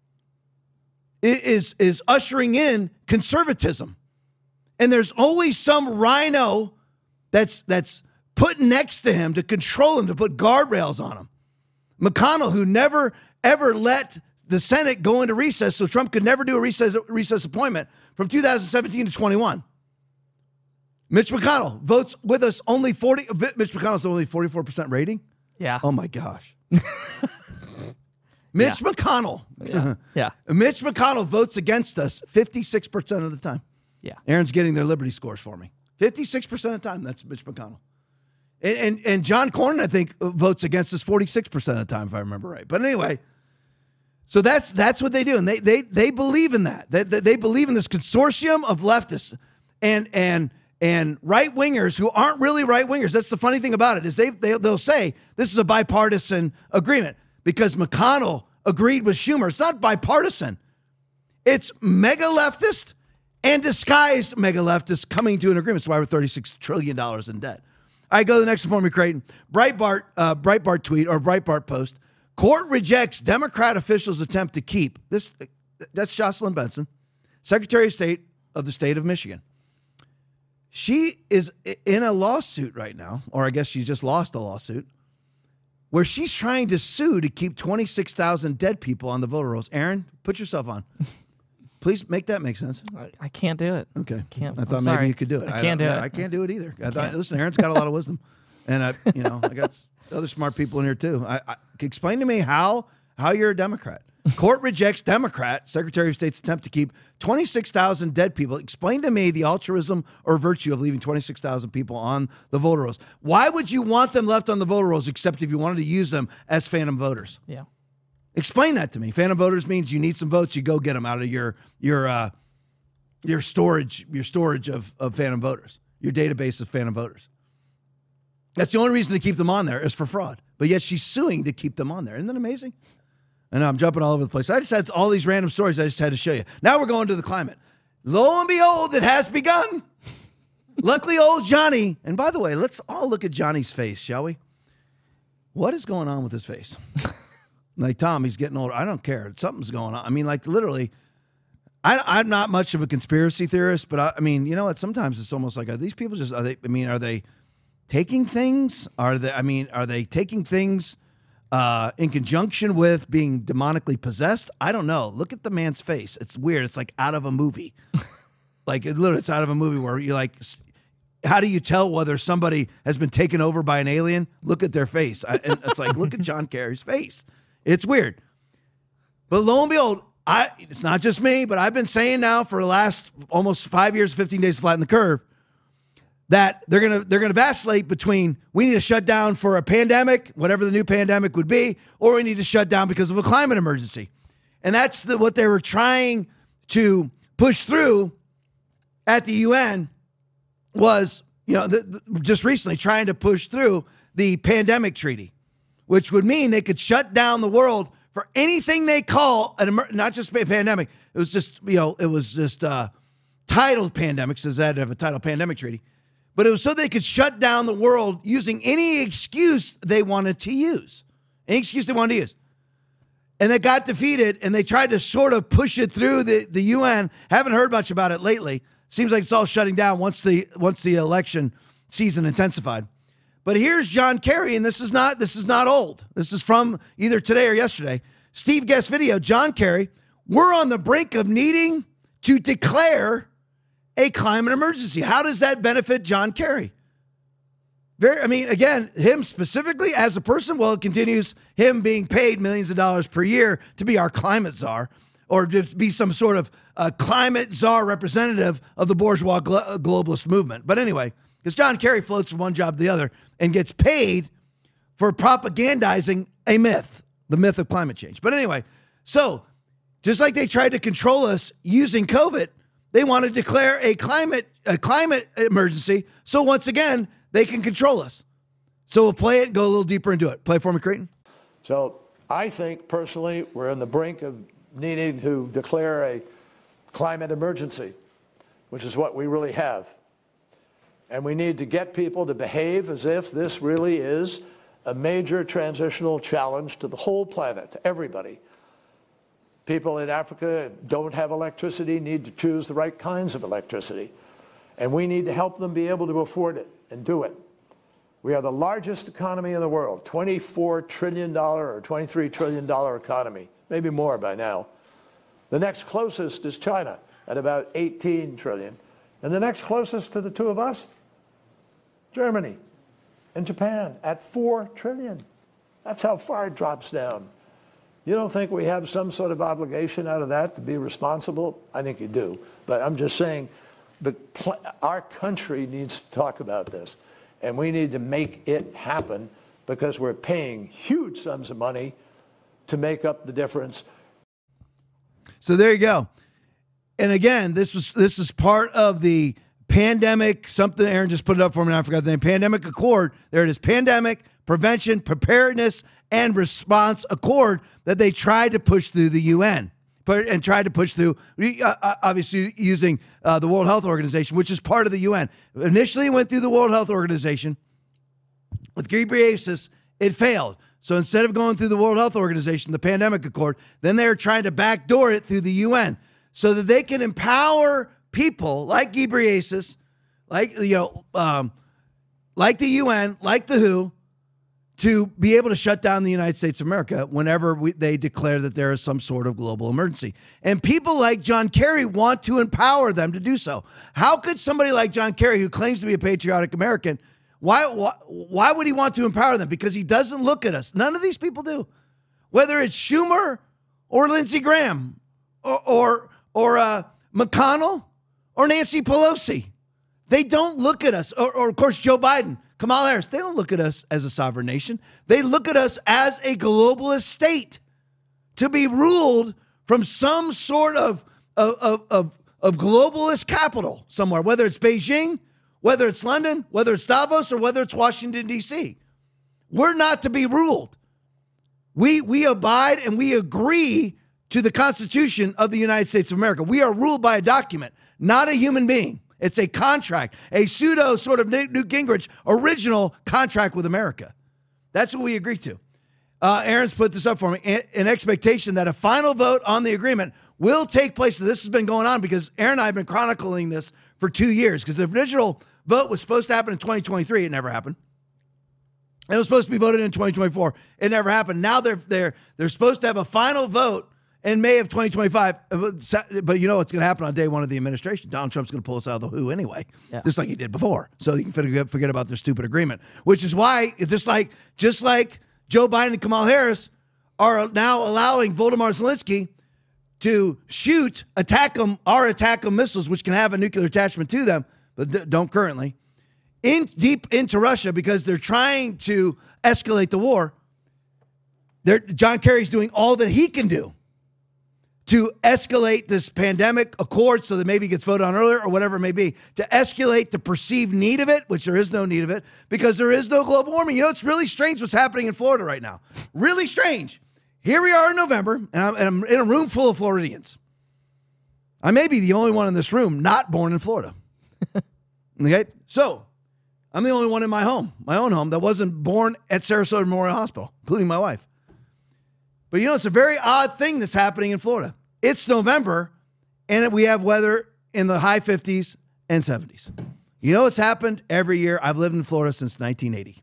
is ushering in conservatism. And there's always some rhino that's put next to him to control him, to put guardrails on him. McConnell, who never, ever let the Senate go into recess, so Trump could never do a recess appointment from 2017 to 21. Mitch McConnell votes with us only 40. Mitch McConnell's only 44% rating? Yeah. Oh, my gosh. Mitch McConnell. Yeah. Mitch McConnell votes against us 56% of the time. Yeah. Aaron's getting their Liberty scores for me. 56% of the time, that's Mitch McConnell. And John Cornyn, I think, votes against us 46% of the time, if I remember right. But anyway, so that's what they do. And they believe in that. They believe in this consortium of leftists and right-wingers who aren't really right-wingers. That's the funny thing about it, is they'll say this is a bipartisan agreement because McConnell agreed with Schumer. It's not bipartisan. It's mega-leftist and disguised mega-leftists coming to an agreement. That's why we're $36 trillion in debt. All right, go to the next one for me, Creighton. Breitbart tweet or Breitbart post. Court rejects Democrat officials' attempt to keep this. That's Jocelyn Benson, Secretary of State of the state of Michigan. She is in a lawsuit right now, or I guess she just lost a lawsuit, where she's trying to sue to keep 26,000 dead people on the voter rolls. Aaron, put yourself on. Please make that make sense. I can't do it. Okay. Can't. I thought I'm maybe sorry. you could do it. I can't do it. I can't do it either. I thought, listen, Aaron's got a lot of wisdom. And I got other smart people in here too. Explain to me how you're a Democrat. Court rejects Democrat Secretary of State's attempt to keep 26,000 dead people. Explain to me the altruism or virtue of leaving 26,000 people on the voter rolls. Why would you want them left on the voter rolls except if you wanted to use them as phantom voters? Yeah. Explain that to me. Phantom voters means you need some votes, you go get them out of your storage of phantom voters, your database of phantom voters. That's the only reason to keep them on there is for fraud. But yet she's suing to keep them on there. Isn't that amazing? And I'm jumping all over the place. I just had all these random stories I just had to show you. Now we're going to the climate. Lo and behold, it has begun. Luckily, old Johnny. And by the way, let's all look at Johnny's face, shall we? What is going on with his face? Like, Tom, he's getting older. I don't care. Something's going on. I mean, like, literally, I'm not much of a conspiracy theorist, but I mean, you know what? Sometimes it's almost like, are these people just, are they taking things? Are they taking things in conjunction with being demonically possessed? I don't know. Look at the man's face. It's weird. It's like out of a movie. It's out of a movie where you're like, how do you tell whether somebody has been taken over by an alien? Look at their face. And it's like, look at John Kerry's face. It's weird. But lo and behold, it's not just me, but I've been saying now for the last almost 5 years, 15 days to flatten the curve, that they're gonna vacillate between we need to shut down for a pandemic, whatever the new pandemic would be, or we need to shut down because of a climate emergency. And that's what they were trying to push through at the UN was, just recently trying to push through the pandemic treaty, which would mean they could shut down the world for anything they call not just a pandemic. It was just, titled pandemic, says that have a title pandemic treaty. But it was so they could shut down the world using any excuse they wanted to use. Any excuse they wanted to use. And they got defeated, and they tried to sort of push it through the UN. Haven't heard much about it lately. Seems like it's all shutting down once the election season intensified. But here's John Kerry, and this is not old. This is from either today or yesterday. Steve Guest video, John Kerry, we're on the brink of needing to declare a climate emergency. How does that benefit John Kerry? Again, him specifically as a person, well, it continues him being paid millions of dollars per year to be our climate czar or just be some sort of climate czar representative of the bourgeois globalist movement. But anyway, because John Kerry floats from one job to the other and gets paid for propagandizing a myth, the myth of climate change. But anyway, so just like they tried to control us using COVID, they want to declare a climate emergency. So once again, they can control us. So we'll play it and go a little deeper into it. Play it for me, Creighton. So I think personally, we're on the brink of needing to declare a climate emergency, which is what we really have. And we need to get people to behave as if this really is a major transitional challenge to the whole planet, to everybody. People in Africa don't have electricity, need to choose the right kinds of electricity. And we need to help them be able to afford it and do it. We are the largest economy in the world, $24 trillion or $23 trillion economy, maybe more by now. The next closest is China at about 18 trillion. And the next closest to the two of us, Germany and Japan at 4 trillion. That's how far it drops down. You don't think we have some sort of obligation out of that to be responsible? I think you do. But I'm just saying our country needs to talk about this. And we need to make it happen because we're paying huge sums of money to make up the difference. So there you go. And again, this is part of the pandemic, something Aaron just put it up for me, and I forgot the name, Pandemic Accord. There it is, Pandemic Prevention, Preparedness, and Response Accord that they tried to push through the UN and tried to push through, obviously using the World Health Organization, which is part of the UN. Initially, it went through the World Health Organization. With Ghebreyesus, it failed. So instead of going through the World Health Organization, the Pandemic Accord, then they're trying to backdoor it through the UN so that they can empower people like Ghebreyesus, like the UN, like the WHO, to be able to shut down the United States of America whenever they declare that there is some sort of global emergency. And people like John Kerry want to empower them to do so. How could somebody like John Kerry, who claims to be a patriotic American, why would he want to empower them? Because he doesn't look at us. None of these people do. Whether it's Schumer or Lindsey Graham or McConnell or Nancy Pelosi. They don't look at us, or of course, Joe Biden, Kamala Harris. They don't look at us as a sovereign nation. They look at us as a globalist state to be ruled from some sort of globalist capital somewhere, whether it's Beijing, whether it's London, whether it's Davos, or whether it's Washington, D.C. We're not to be ruled. We abide and we agree to the Constitution of the United States of America. We are ruled by a document, not a human being. It's a contract, a pseudo sort of Newt Gingrich original contract with America. That's what we agree to. Aaron's put this up for me. An expectation that a final vote on the agreement will take place. This has been going on because Aaron and I have been chronicling this for 2 years because the original vote was supposed to happen in 2023. It never happened. And it was supposed to be voted in 2024. It never happened. Now they're supposed to have a final vote in May of 2025. But you know what's going to happen on day one of the administration? Donald Trump's going to pull us out of the WHO anyway, just like he did before. So you can forget about their stupid agreement, which is why just like Joe Biden and Kamala Harris are now allowing Volodymyr Zelensky to shoot our ATACMS missiles, which can have a nuclear attachment to them, but don't currently, deep into Russia because they're trying to escalate the war. John Kerry's doing all that he can do to escalate this pandemic accord so that maybe it gets voted on earlier or whatever it may be, to escalate the perceived need of it, which there is no need of it, because there is no global warming. You know, it's really strange what's happening in Florida right now. Really strange. Here we are in November, and I'm in a room full of Floridians. I may be the only one in this room not born in Florida. Okay? So, I'm the only one in my own home, that wasn't born at Sarasota Memorial Hospital, including my wife. But you know, it's a very odd thing that's happening in Florida. It's November, and we have weather in the high 50s and 70s. You know what's happened every year? I've lived in Florida since 1980.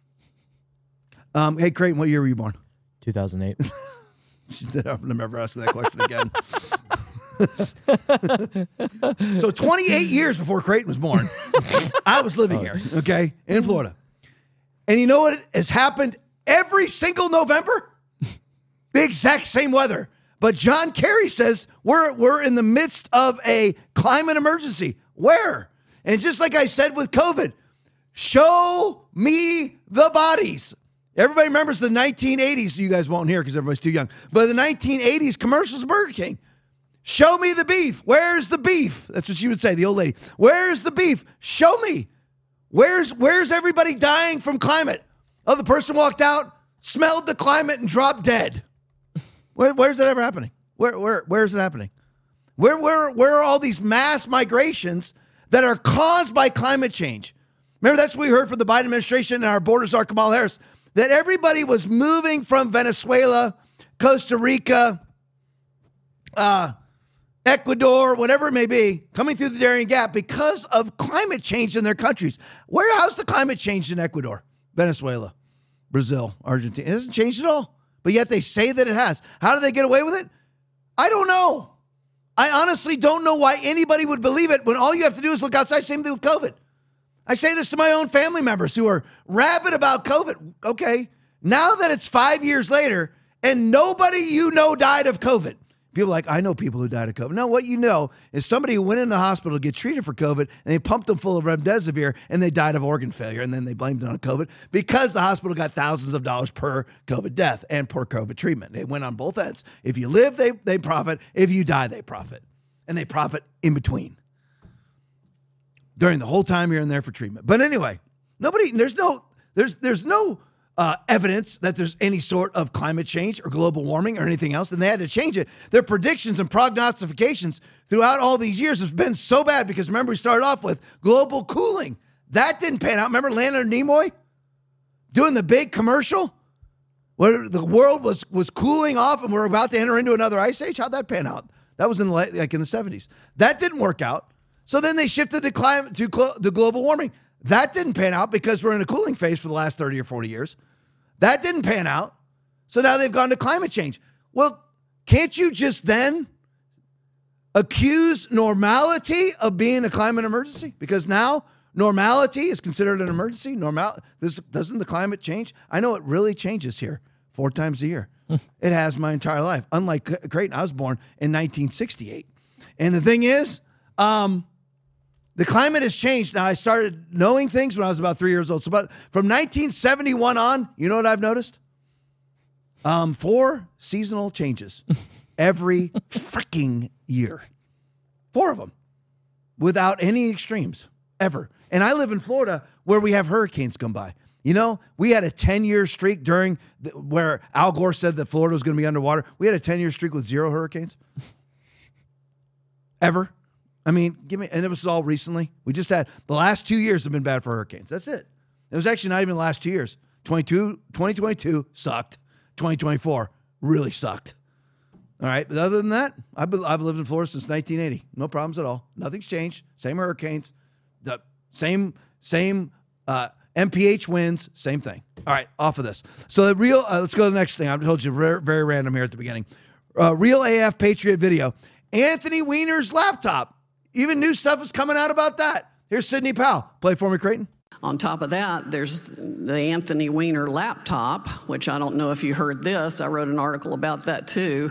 Hey, Creighton, what year were you born? 2008. I'm never asking that question again. So 28 years before Creighton was born, I was living here, okay, in Florida. And you know what has happened every single November? The exact same weather. But John Kerry says we're in the midst of a climate emergency. Where? And just like I said with COVID, show me the bodies. Everybody remembers the 1980s. You guys won't hear because everybody's too young. But the 1980s commercials of Burger King. Show me the beef. Where's the beef? That's what she would say, the old lady. Where's the beef? Show me. Where's everybody dying from climate? Oh, the person walked out, smelled the climate, and dropped dead. Where's that ever happening? Where is it happening? Where are all these mass migrations that are caused by climate change? Remember, that's what we heard from the Biden administration and our border czar Kamala Harris, that everybody was moving from Venezuela, Costa Rica, Ecuador, whatever it may be, coming through the Darien Gap because of climate change in their countries. How's the climate changed in Ecuador, Venezuela, Brazil, Argentina? It hasn't changed at all. But yet they say that it has. How do they get away with it? I don't know. I honestly don't know why anybody would believe it when all you have to do is look outside. Same thing with COVID. I say this to my own family members who are rabid about COVID. Okay, now that it's 5 years later and nobody you know died of COVID. People are like, I know people who died of COVID. No, what you know is somebody who went in the hospital to get treated for COVID and they pumped them full of remdesivir and they died of organ failure and then they blamed it on COVID because the hospital got thousands of dollars per COVID death and per COVID treatment. They went on both ends. If you live, they profit. If you die, they profit. And they profit in between during the whole time you're in there for treatment. But anyway, there's no evidence that there's any sort of climate change or global warming or anything else, and they had to change it. Their predictions and prognostications throughout all these years have been so bad because remember we started off with global cooling. That didn't pan out. Remember Leonard Nimoy doing the big commercial where the world was cooling off and we're about to enter into another ice age? How'd that pan out? That was in the 70s. That didn't work out. So then they shifted to global warming. That didn't pan out because we're in a cooling phase for the last 30 or 40 years. That didn't pan out. So now they've gone to climate change. Well, can't you just then accuse normality of being a climate emergency? Because now normality is considered an emergency. Doesn't the climate change? I know it really changes here 4 times a year. It has my entire life. Unlike Creighton, I was born in 1968. And the thing is, the climate has changed. Now, I started knowing things when I was about 3 years old. So from 1971 on, you know what I've noticed? 4 seasonal changes every freaking year. 4 of them without any extremes ever. And I live in Florida where we have hurricanes come by. You know, we had a 10-year streak where Al Gore said that Florida was going to be underwater. We had a 10-year streak with 0 hurricanes. Ever. I mean, and it was all recently. We just had, the last 2 years have been bad for hurricanes. That's it. It was actually not even the last 2 years. 2022 sucked. 2024 really sucked. All right. But other than that, I've lived in Florida since 1980. No problems at all. Nothing's changed. Same hurricanes. The same MPH wins. Same thing. All right. Off of this. So let's go to the next thing. I told you very, very random here at the beginning. Real AF Patriot video. Anthony Weiner's laptop. Even new stuff is coming out about that. Here's Sidney Powell. Play for me, Creighton. On top of that, there's the Anthony Weiner laptop, which I don't know if you heard this. I wrote an article about that too.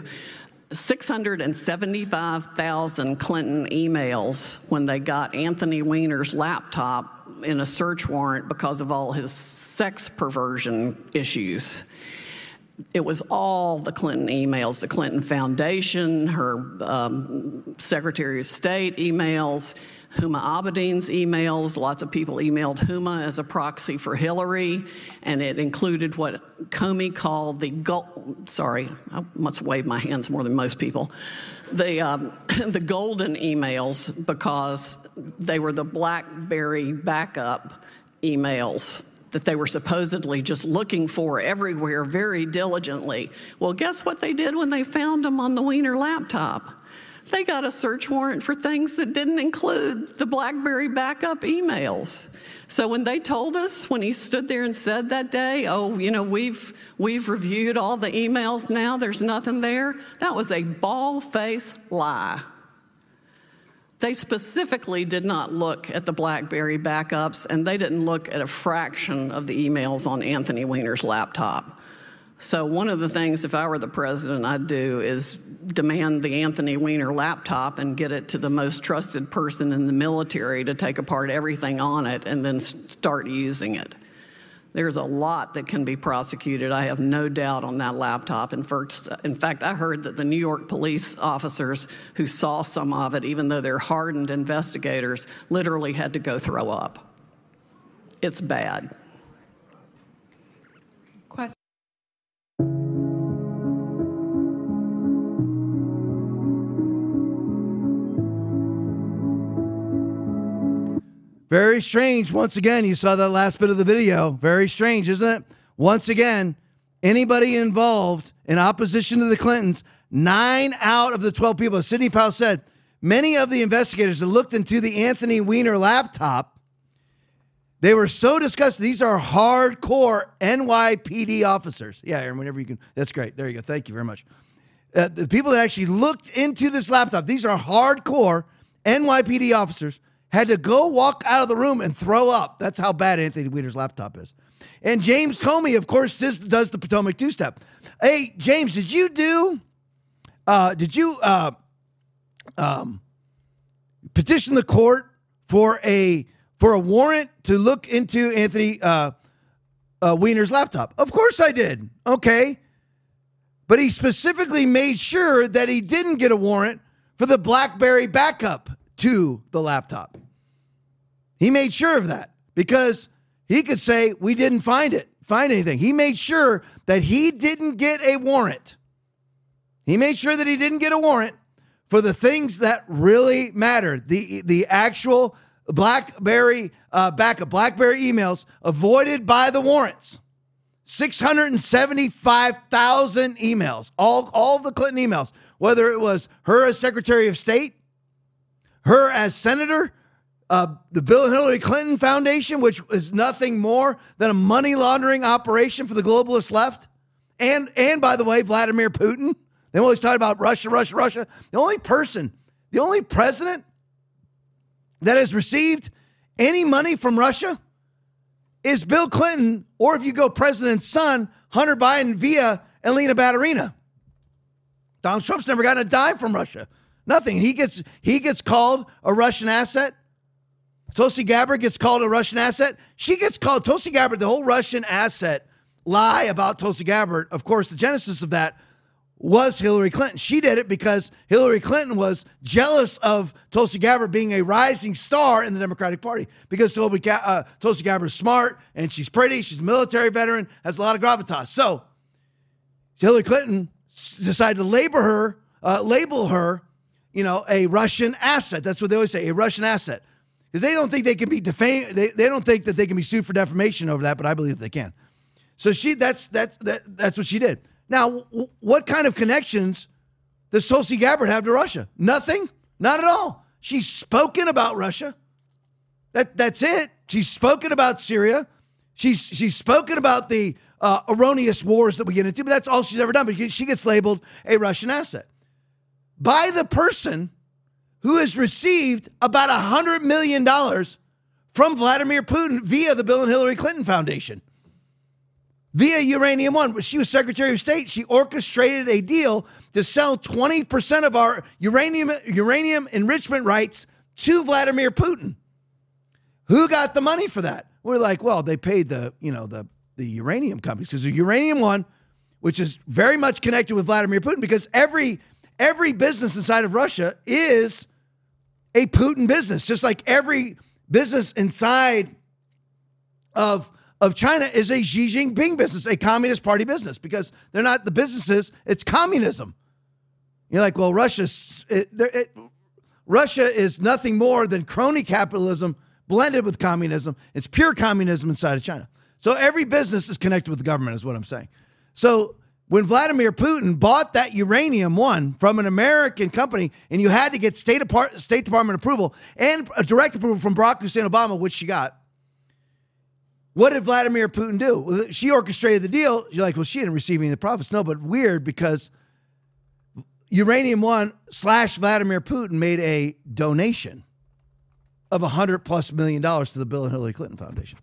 675,000 Clinton emails when they got Anthony Weiner's laptop in a search warrant because of all his sex perversion issues. It was all the Clinton emails, the Clinton Foundation, her Secretary of State emails, Huma Abedin's emails. Lots of people emailed Huma as a proxy for Hillary, and it included what Comey called I must wave my hands more than most people. The golden emails, because they were the BlackBerry backup emails that they were supposedly just looking for everywhere very diligently. Well, guess what they did when they found them on the Weiner laptop? They got a search warrant for things that didn't include the BlackBerry backup emails. So when they told us, when he stood there and said that day, we've reviewed all the emails now, there's nothing there, that was a bald-faced lie. They specifically did not look at the BlackBerry backups, and they didn't look at a fraction of the emails on Anthony Weiner's laptop. So one of the things, if I were the president, I'd do is demand the Anthony Weiner laptop and get it to the most trusted person in the military to take apart everything on it and then start using it. There's a lot that can be prosecuted. I have no doubt on that laptop. In fact, I heard that the New York police officers who saw some of it, even though they're hardened investigators, literally had to go throw up. It's bad. Question. Very strange. Once again, you saw that last bit of the video. Very strange, isn't it? Once again, anybody involved in opposition to the Clintons, 9 out of the 12 people, as Sidney Powell said, many of the investigators that looked into the Anthony Weiner laptop, they were so disgusted. These are hardcore NYPD officers. Yeah, Aaron, whenever you can. That's great. There you go. Thank you very much. The people that actually looked into this laptop, these are hardcore NYPD officers, had to go walk out of the room and throw up. That's how bad Anthony Weiner's laptop is. And James Comey, of course, does the Potomac two-step. Hey, James, did you petition the court for a warrant to look into Anthony Weiner's laptop? Of course I did. Okay. But he specifically made sure that he didn't get a warrant for the BlackBerry backup to the laptop. He made sure of that because he could say we didn't find anything. He made sure that he didn't get a warrant. He made sure that he didn't get a warrant for the things that really mattered. The actual BlackBerry backup, BlackBerry emails avoided by the warrants. 675,000 emails, all the Clinton emails, whether it was her as Secretary of State, her as senator, the Bill and Hillary Clinton Foundation, which is nothing more than a money laundering operation for the globalist left. And by the way, Vladimir Putin. They always talk about Russia. The only president that has received any money from Russia is Bill Clinton, or if you go president's son, Hunter Biden via Elena Baturina. Donald Trump's never gotten a dime from Russia. Nothing. He gets called a Russian asset. Tulsi Gabbard gets called a Russian asset. She gets called Tulsi Gabbard, the whole Russian asset lie about Tulsi Gabbard. Of course, the genesis of that was Hillary Clinton. She did it because Hillary Clinton was jealous of Tulsi Gabbard being a rising star in the Democratic Party because Tulsi Gabbard is smart and she's pretty. She's a military veteran, has a lot of gravitas. So Hillary Clinton decided to label her, a Russian asset. That's what they always say, a Russian asset. Because they don't think they can be defamed. They don't think that they can be sued for defamation over that, but I believe they can. So that's what she did. Now, what kind of connections does Tulsi Gabbard have to Russia? Nothing. Not at all. She's spoken about Russia. That's it. She's spoken about Syria. She's spoken about the erroneous wars that we get into, but that's all she's ever done because she gets labeled a Russian asset by the person who has received about $100 million from Vladimir Putin via the Bill and Hillary Clinton Foundation, via Uranium One. She was Secretary of State. She orchestrated a deal to sell 20% of our uranium enrichment rights to Vladimir Putin. Who got the money for that? We're like, well, they paid the uranium companies because the Uranium One, which is very much connected with Vladimir Putin, because every business inside of Russia is a Putin business, just like every business inside of China is a Xi Jinping business, a Communist Party business, because they're not the businesses, it's communism. You're like, well, Russia is nothing more than crony capitalism blended with communism. It's pure communism inside of China. So every business is connected with the government is what I'm saying. So when Vladimir Putin bought that Uranium One from an American company, and you had to get State Department approval and a direct approval from Barack Hussein Obama, which she got, what did Vladimir Putin do? Well, she orchestrated the deal. You're like, well, she didn't receive any of the profits. No, but weird because Uranium One / Vladimir Putin made a donation of $100+ million to the Bill and Hillary Clinton Foundation.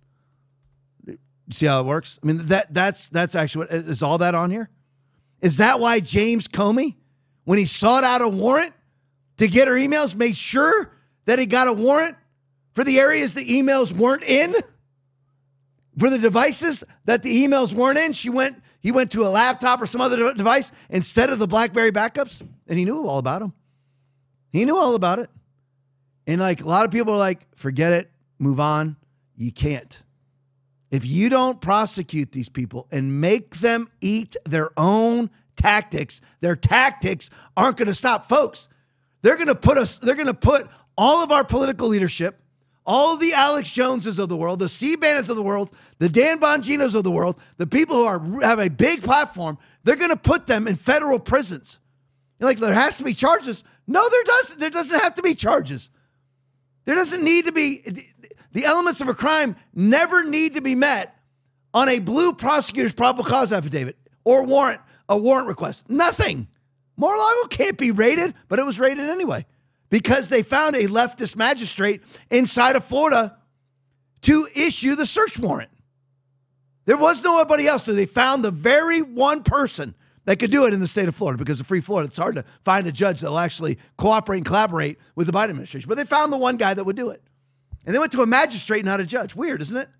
See how it works? I mean, that's actually what is all that on here? Is that why James Comey, when he sought out a warrant to get her emails, made sure that he got a warrant for the areas the emails weren't in? For the devices that the emails weren't in? He went to a laptop or some other device instead of the BlackBerry backups, and he knew all about them. He knew all about it. And like a lot of people are like, forget it, move on. You can't. If you don't prosecute these people and make them eat their own tactics, their tactics aren't going to stop, folks. They're going to put all of our political leadership, all the Alex Joneses of the world, the Steve Bannons of the world, the Dan Bonginos of the world, the people who have a big platform, they're going to put them in federal prisons. You're like, there has to be charges. No, there doesn't. There doesn't have to be charges. There doesn't need to be. The elements of a crime never need to be met on a blue prosecutor's probable cause affidavit or a warrant request. Nothing. Mar-a-Lago can't be raided, but it was raided anyway because they found a leftist magistrate inside of Florida to issue the search warrant. There was nobody else, so they found the very one person that could do it in the state of Florida because of free Florida. It's hard to find a judge that will actually cooperate and collaborate with the Biden administration, but they found the one guy that would do it. And they went to a magistrate, not a judge. Weird, isn't it?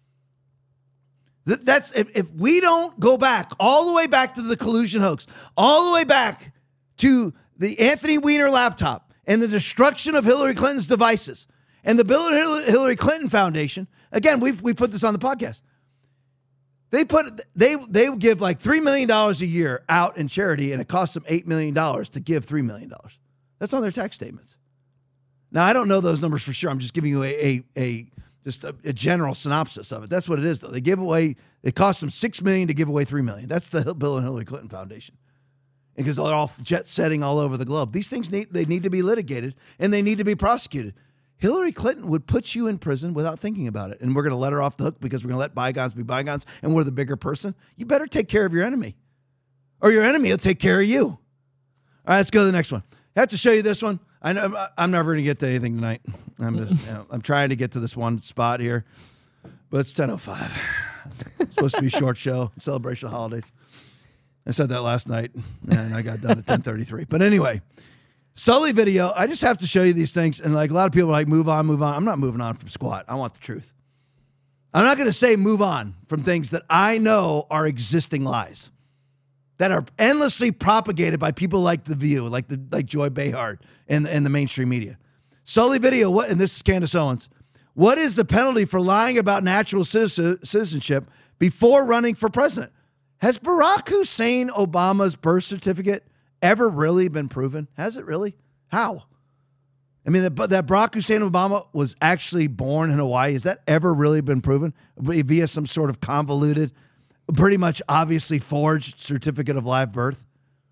That's if we don't go back, all the way back to the collusion hoax, all the way back to the Anthony Weiner laptop and the destruction of Hillary Clinton's devices and the Bill and Hillary Clinton Foundation. Again, we put this on the podcast. They give like $3 million a year out in charity, and it costs them $8 million to give $3 million. That's on their tax statements. Now, I don't know those numbers for sure. I'm just giving you a general synopsis of it. That's what it is, though. They give away, it costs them $6 million to give away $3 million. That's the Bill and Hillary Clinton Foundation. Because they're all jet setting all over the globe. These things they need to be litigated, and they need to be prosecuted. Hillary Clinton would put you in prison without thinking about it. And we're going to let her off the hook because we're going to let bygones be bygones, and we're the bigger person. You better take care of your enemy, or your enemy will take care of you. All right, let's go to the next one. I have to show you this one. I'm never going to get to anything tonight. I'm trying to get to this one spot here. But it's 10:05. It's supposed to be a short show, celebration of holidays. I said that last night, and I got done at 10:33. But anyway, Sully video, I just have to show you these things. And like a lot of people are like, move on, move on. I'm not moving on from squat. I want the truth. I'm not going to say move on from things that I know are existing lies that are endlessly propagated by people like The View, like Joy Behar and the mainstream media. Sully video, and this is Candace Owens. What is the penalty for lying about natural citizenship before running for president? Has Barack Hussein Obama's birth certificate ever really been proven? Has it really? How? I mean, that Barack Hussein Obama was actually born in Hawaii. Has that ever really been proven via some sort of convoluted, pretty much obviously forged certificate of live birth?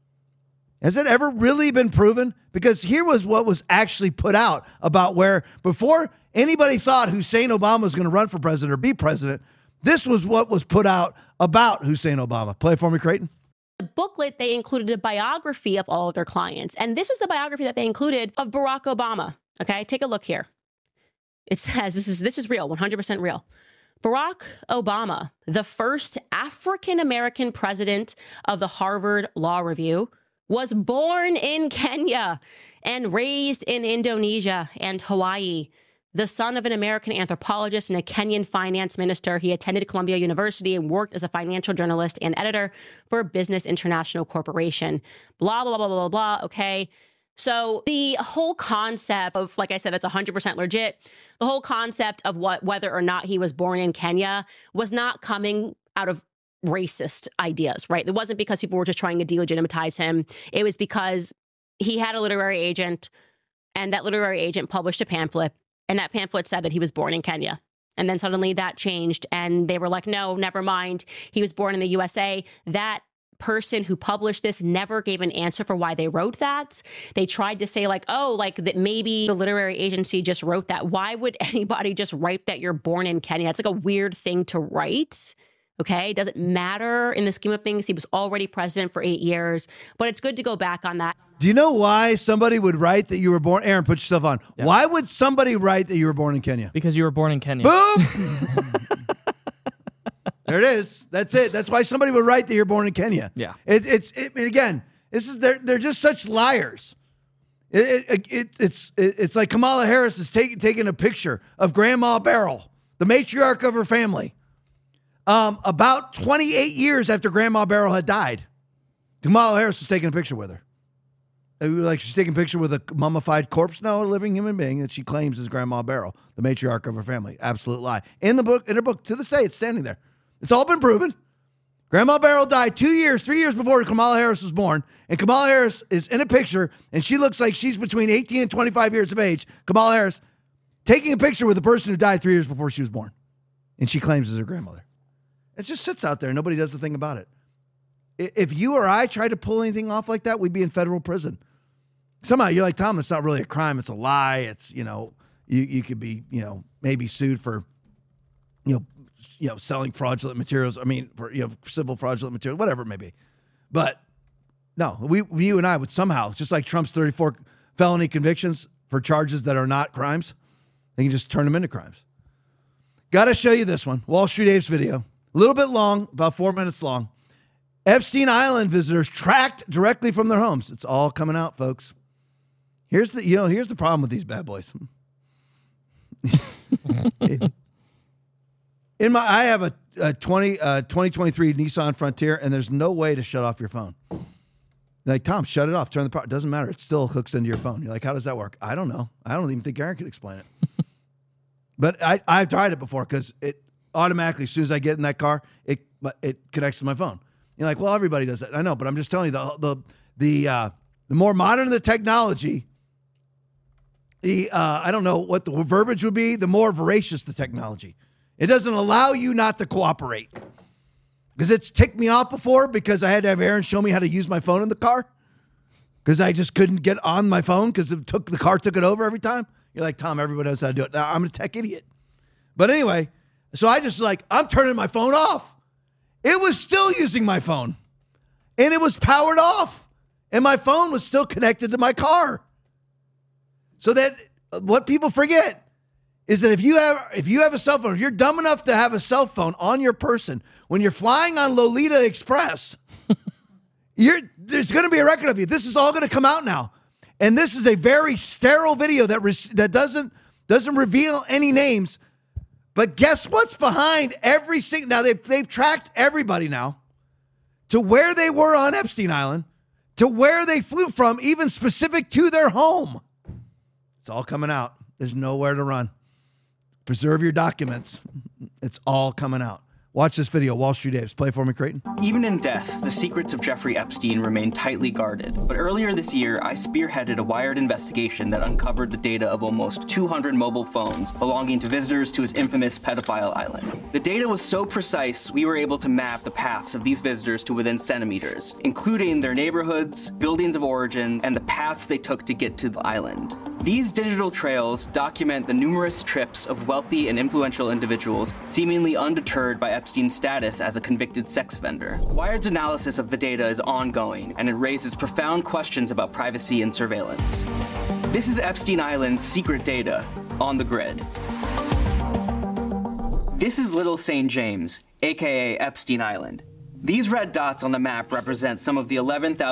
Has it ever really been proven? Because here was what was actually put out about where before anybody thought Hussein Obama was going to run for president or be president, this was what was put out about Hussein Obama. Play it for me, Creighton. The booklet, they included a biography of all of their clients. And this is the biography that they included of Barack Obama. Okay, take a look here. It says, this is real, 100% real. Barack Obama, the first African-American president of the Harvard Law Review, was born in Kenya and raised in Indonesia and Hawaii. The son of an American anthropologist and a Kenyan finance minister, he attended Columbia University and worked as a financial journalist and editor for Business International Corporation. Blah, blah, blah, blah, blah, blah. Okay. So the whole concept of, like I said, that's 100% legit. The whole concept of whether or not he was born in Kenya was not coming out of racist ideas, right? It wasn't because people were just trying to delegitimize him. It was because he had a literary agent, and that literary agent published a pamphlet. And that pamphlet said that he was born in Kenya. And then suddenly that changed. And they were like, no, never mind. He was born in the USA. That person who published this never gave an answer for why they wrote that. They tried to say like, oh, like that maybe the literary agency just wrote that. Why would anybody just write that you're born in Kenya? It's like a weird thing to write. Okay, does it matter in the scheme of things? He was already president for 8 years, but it's good to go back on that. Do you know why somebody would write that you were born? Aaron, put yourself on. Yeah. Why would somebody write that you were born in Kenya? Because you were born in Kenya. Boom! There it is. That's it. That's why somebody would write that you're born in Kenya. Yeah. Again, this is they're just such liars. It's like Kamala Harris is taking a picture of Grandma Beryl, the matriarch of her family. About 28 years after Grandma Beryl had died, Kamala Harris was taking a picture with her. Like she's taking a picture with a mummified corpse. No, a living human being that she claims is Grandma Beryl, the matriarch of her family. Absolute lie. In her book, to this day, it's standing there. It's all been proven. Grandma Beryl died 3 years before Kamala Harris was born. And Kamala Harris is in a picture, and she looks like she's between 18 and 25 years of age. Kamala Harris taking a picture with the person who died 3 years before she was born. And she claims is her grandmother. It just sits out there. Nobody does a thing about it. If you or I tried to pull anything off like that, we'd be in federal prison. Somehow you're like, Tom, it's not really a crime. It's a lie. It's, you could be, maybe sued for, selling fraudulent materials. I mean, for, civil fraudulent material, whatever it may be. But no, you and I would somehow, just like Trump's 34 felony convictions for charges that are not crimes, they can just turn them into crimes. Got to show you this one. Wall Street Apes video. A little bit long, about 4 minutes long. Epstein Island visitors tracked directly from their homes. It's all coming out, folks. Here's the problem with these bad boys. I have a 2023 Nissan Frontier, and there's no way to shut off your phone. Like, Tom, shut it off. Turn the power. It doesn't matter. It still hooks into your phone. You're like, how does that work? I don't know. I don't even think Aaron could explain it. But I've tried it before because it automatically, as soon as I get in that car, it connects to my phone. You're like, well, everybody does that. I know, but I'm just telling you, the more modern the technology, I don't know what the verbiage would be, the more voracious the technology. It doesn't allow you not to cooperate. Because it's ticked me off before because I had to have Aaron show me how to use my phone in the car. Because I just couldn't get on my phone because the car took it over every time. You're like, Tom, everybody knows how to do it. Now, I'm a tech idiot. But anyway, so I just I'm turning my phone off. It was still using my phone. And it was powered off. And my phone was still connected to my car. So that what people forget is that if you have a cell phone, if you're dumb enough to have a cell phone on your person when you're flying on Lolita Express, there's going to be a record of you. This is all going to come out now. And this is a very sterile video that doesn't reveal any names. But guess what's behind every single... Now, they've tracked everybody now to where they were on Epstein Island, to where they flew from, even specific to their home. It's all coming out. There's nowhere to run. Preserve your documents. It's all coming out. Watch this video, Wall Street Apes. Play for me, Creighton. Even in death, the secrets of Jeffrey Epstein remain tightly guarded. But earlier this year, I spearheaded a Wired investigation that uncovered the data of almost 200 mobile phones belonging to visitors to his infamous pedophile island. The data was so precise, we were able to map the paths of these visitors to within centimeters, including their neighborhoods, buildings of origin, and the paths they took to get to the island. These digital trails document the numerous trips of wealthy and influential individuals, seemingly undeterred by Epstein's status as a convicted sex offender. Wired's analysis of the data is ongoing, and it raises profound questions about privacy and surveillance. This is Epstein Island's secret data on the grid. This is Little St. James, aka Epstein Island. These red dots on the map represent some of the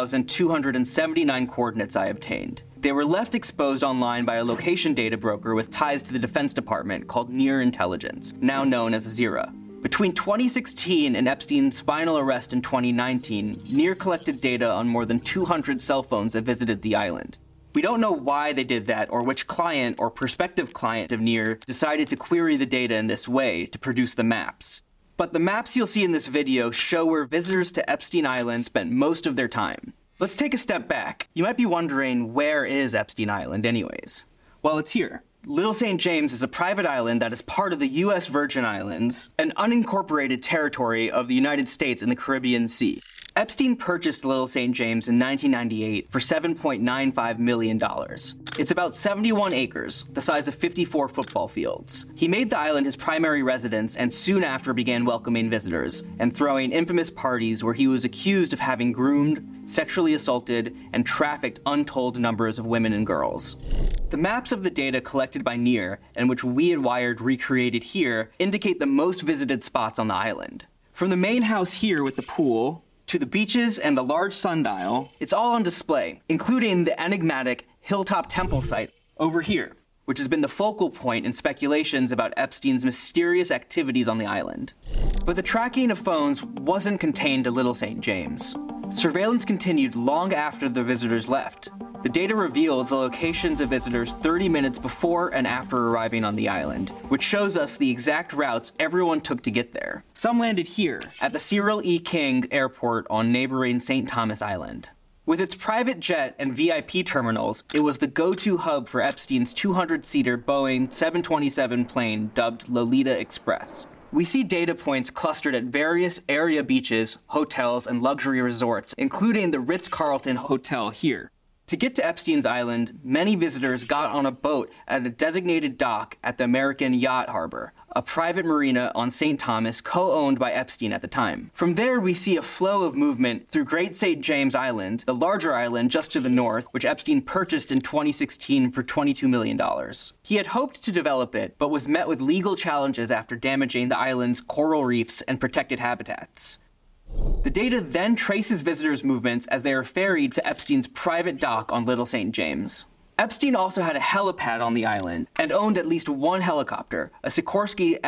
11,279 coordinates I obtained. They were left exposed online by a location data broker with ties to the Defense Department called Near Intelligence, now known as Azira. Between 2016 and Epstein's final arrest in 2019, Near collected data on more than 200 cell phones that visited the island. We don't know why they did that or which client or prospective client of Near decided to query the data in this way to produce the maps. But the maps you'll see in this video show where visitors to Epstein Island spent most of their time. Let's take a step back. You might be wondering, where is Epstein Island anyways? Well, it's here. Little St. James is a private island that is part of the U.S. Virgin Islands, an unincorporated territory of the United States in the Caribbean Sea. Epstein purchased Little St. James in 1998 for $7.95 million. It's about 71 acres, the size of 54 football fields. He made the island his primary residence and soon after began welcoming visitors and throwing infamous parties where he was accused of having groomed, sexually assaulted, and trafficked untold numbers of women and girls. The maps of the data collected by Near, and which we at Wired recreated here, indicate the most visited spots on the island. From the main house here with the pool, to the beaches and the large sundial, it's all on display, including the enigmatic Hilltop Temple site over here, which has been the focal point in speculations about Epstein's mysterious activities on the island. But the tracking of phones wasn't contained to Little St. James. Surveillance continued long after the visitors left. The data reveals the locations of visitors 30 minutes before and after arriving on the island, which shows us the exact routes everyone took to get there. Some landed here, at the Cyril E. King Airport on neighboring St. Thomas Island. With its private jet and VIP terminals, it was the go-to hub for Epstein's 200-seater Boeing 727 plane dubbed Lolita Express. We see data points clustered at various area beaches, hotels, and luxury resorts, including the Ritz-Carlton Hotel here. To get to Epstein's Island, many visitors got on a boat at a designated dock at the American Yacht Harbor, a private marina on St. Thomas co-owned by Epstein at the time. From there, we see a flow of movement through Great St. James Island, the larger island just to the north, which Epstein purchased in 2016 for $22 million. He had hoped to develop it, but was met with legal challenges after damaging the island's coral reefs and protected habitats. The data then traces visitors' movements as they are ferried to Epstein's private dock on Little St. James. Epstein also had a helipad on the island and owned at least one helicopter, a Sikorsky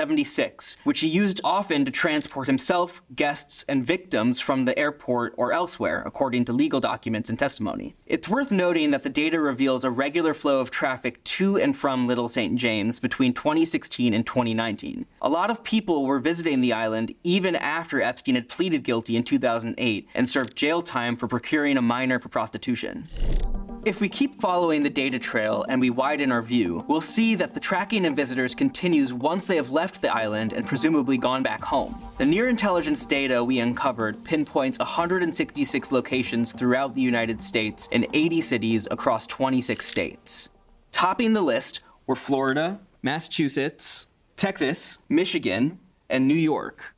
S-76, which he used often to transport himself, guests, and victims from the airport or elsewhere, according to legal documents and testimony. It's worth noting that the data reveals a regular flow of traffic to and from Little St. James between 2016 and 2019. A lot of people were visiting the island even after Epstein had pleaded guilty in 2008 and served jail time for procuring a minor for prostitution. If we keep following the data trail and we widen our view, we'll see that the tracking of visitors continues once they have left the island and presumably gone back home. The Near Intelligence data we uncovered pinpoints 166 locations throughout the United States in 80 cities across 26 states. Topping the list were Florida, Massachusetts, Texas, Michigan, and New York.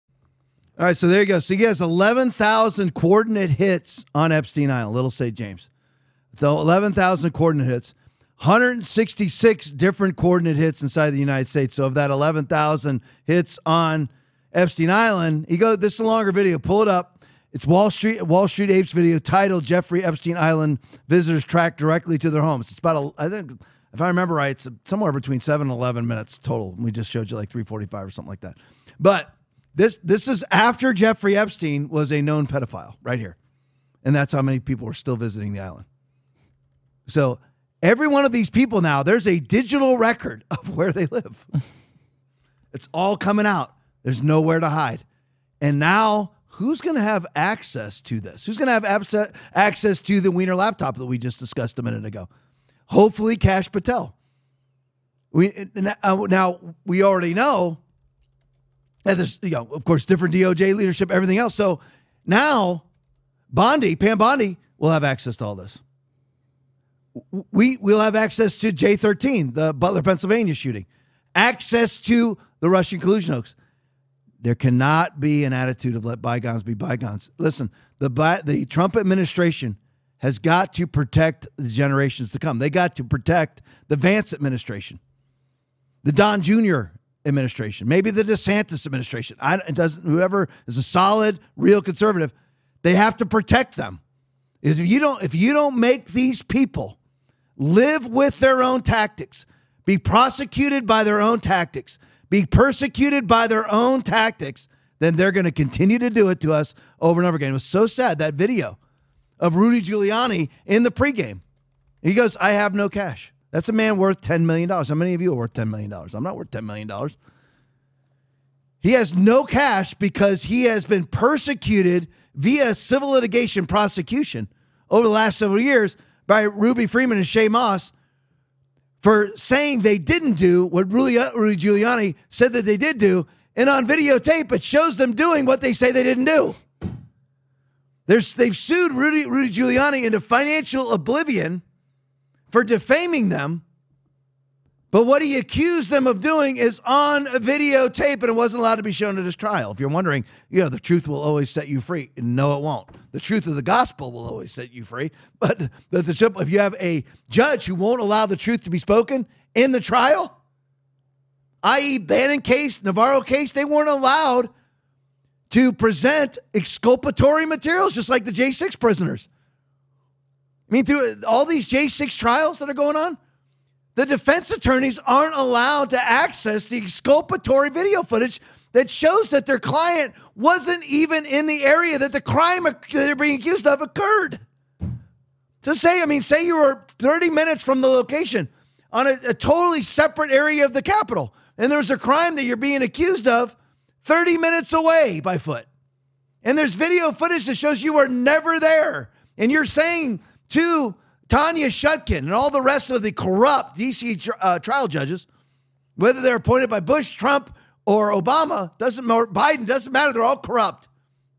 All right, so there you go. So he has 11,000 coordinate hits on Epstein Island, Little St. James. So 11,000 coordinate hits. 166 different coordinate hits inside the United States. So of that 11,000 hits on Epstein Island, this is a longer video. Pull it up. It's Wall Street Apes video titled Jeffrey Epstein Island Visitors Tracked Directly to Their Homes. It's about, I think, if I remember right, it's somewhere between 7 and 11 minutes total. We just showed you like 3:45 or something like that. But this is after Jeffrey Epstein was a known pedophile right here. And that's how many people were still visiting the island. So every one of these people now, there's a digital record of where they live. It's all coming out. There's nowhere to hide. And now, who's going to have access to this? Who's going to have access to the Wiener laptop that we just discussed a minute ago? Hopefully, Kash Patel. Now, we already know that there's, of course, different DOJ leadership, everything else. So now, Pam Bondi will have access to all this. We'll have access to J13, the Butler, Pennsylvania shooting, access to the Russian collusion hoax. There cannot be an attitude of let bygones be bygones. Listen, the Trump administration has got to protect the generations to come. They got to protect the Vance administration, the Don Jr. administration, maybe the DeSantis administration. Whoever is a solid, real conservative, they have to protect them. Because if you don't make these people live with their own tactics, be prosecuted by their own tactics, be persecuted by their own tactics, then they're going to continue to do it to us over and over again. It was so sad, that video of Rudy Giuliani in the pregame. He goes, I have no cash. That's a man worth $10 million. How many of you are worth $10 million? I'm not worth $10 million. He has no cash because he has been persecuted via civil litigation prosecution over the last several years by Ruby Freeman and Shay Moss for saying they didn't do what Rudy Giuliani said that they did do. And on videotape, it shows them doing what they say they didn't do. They've sued Rudy Giuliani into financial oblivion for defaming them. But what he accused them of doing is on a videotape, and it wasn't allowed to be shown at his trial. If you're wondering, the truth will always set you free. No, it won't. The truth of the gospel will always set you free. But if you have a judge who won't allow the truth to be spoken in the trial, i.e. Bannon case, Navarro case, they weren't allowed to present exculpatory materials, just like the J6 prisoners. I mean, through all these J6 trials that are going on, the defense attorneys aren't allowed to access the exculpatory video footage that shows that their client wasn't even in the area that the crime that they're being accused of occurred. So say you were 30 minutes from the location on a totally separate area of the Capitol, and there's a crime that you're being accused of 30 minutes away by foot. And there's video footage that shows you were never there. And you're saying to Tanya Shutkin and all the rest of the corrupt D.C. trial judges, whether they're appointed by Bush, Trump, or Obama, Biden, doesn't matter. They're all corrupt.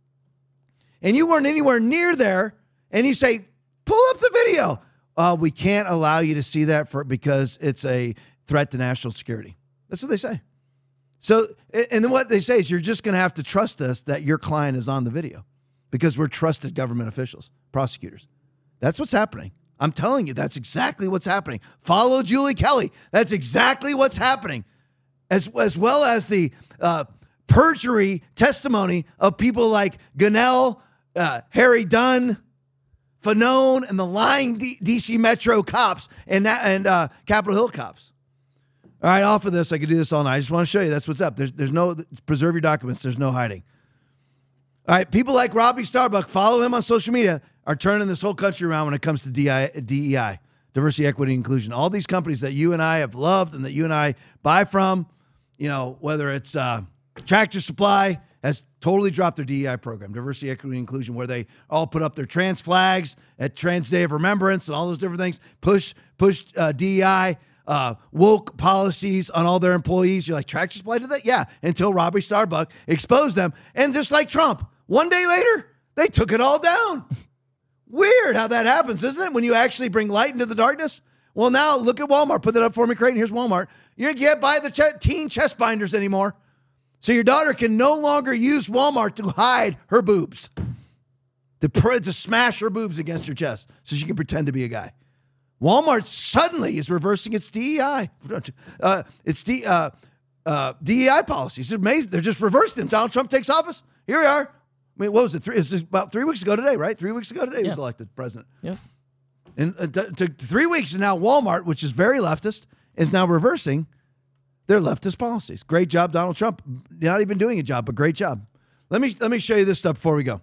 And you weren't anywhere near there. And you say, pull up the video. We can't allow you to see that because it's a threat to national security. That's what they say. So, and then what they say is you're just going to have to trust us that your client is on the video because we're trusted government officials, prosecutors. That's what's happening. I'm telling you, that's exactly what's happening. Follow Julie Kelly. That's exactly what's happening. As well as the perjury testimony of people like Gunnell, Harry Dunn, Fanone, and the lying D.C. Metro cops and Capitol Hill cops. All right, off of this. I could do this all night. I just want to show you that's what's up. There's no, preserve your documents. There's no hiding. All right, people like Robbie Starbuck, follow him on social media, are turning this whole country around when it comes to DEI, diversity, equity, inclusion. All these companies that you and I have loved and that you and I buy from, whether it's Tractor Supply has totally dropped their DEI program, diversity, equity, inclusion, where they all put up their trans flags at Trans Day of Remembrance and all those different things, push DEI, woke policies on all their employees. You're like, Tractor Supply did that? Yeah, until Robbie Starbuck exposed them. And just like Trump, one day later, they took it all down. Weird how that happens, isn't it? When you actually bring light into the darkness. Well, now look at Walmart. Put that up for me, Creighton. Here's Walmart. You can't buy the teen chest binders anymore. So your daughter can no longer use Walmart to hide her boobs, to smash her boobs against her chest so she can pretend to be a guy. Walmart suddenly is reversing its DEI. DEI policies. It's amazing. They're just reversing them. Donald Trump takes office. Here we are. I mean, what was it? It was about 3 weeks ago today, right? 3 weeks ago today he was elected president. Yeah. And to 3 weeks, and now Walmart, which is very leftist, is now reversing their leftist policies. Great job, Donald Trump. You're not even doing a job, but great job. Let me show you this stuff before we go.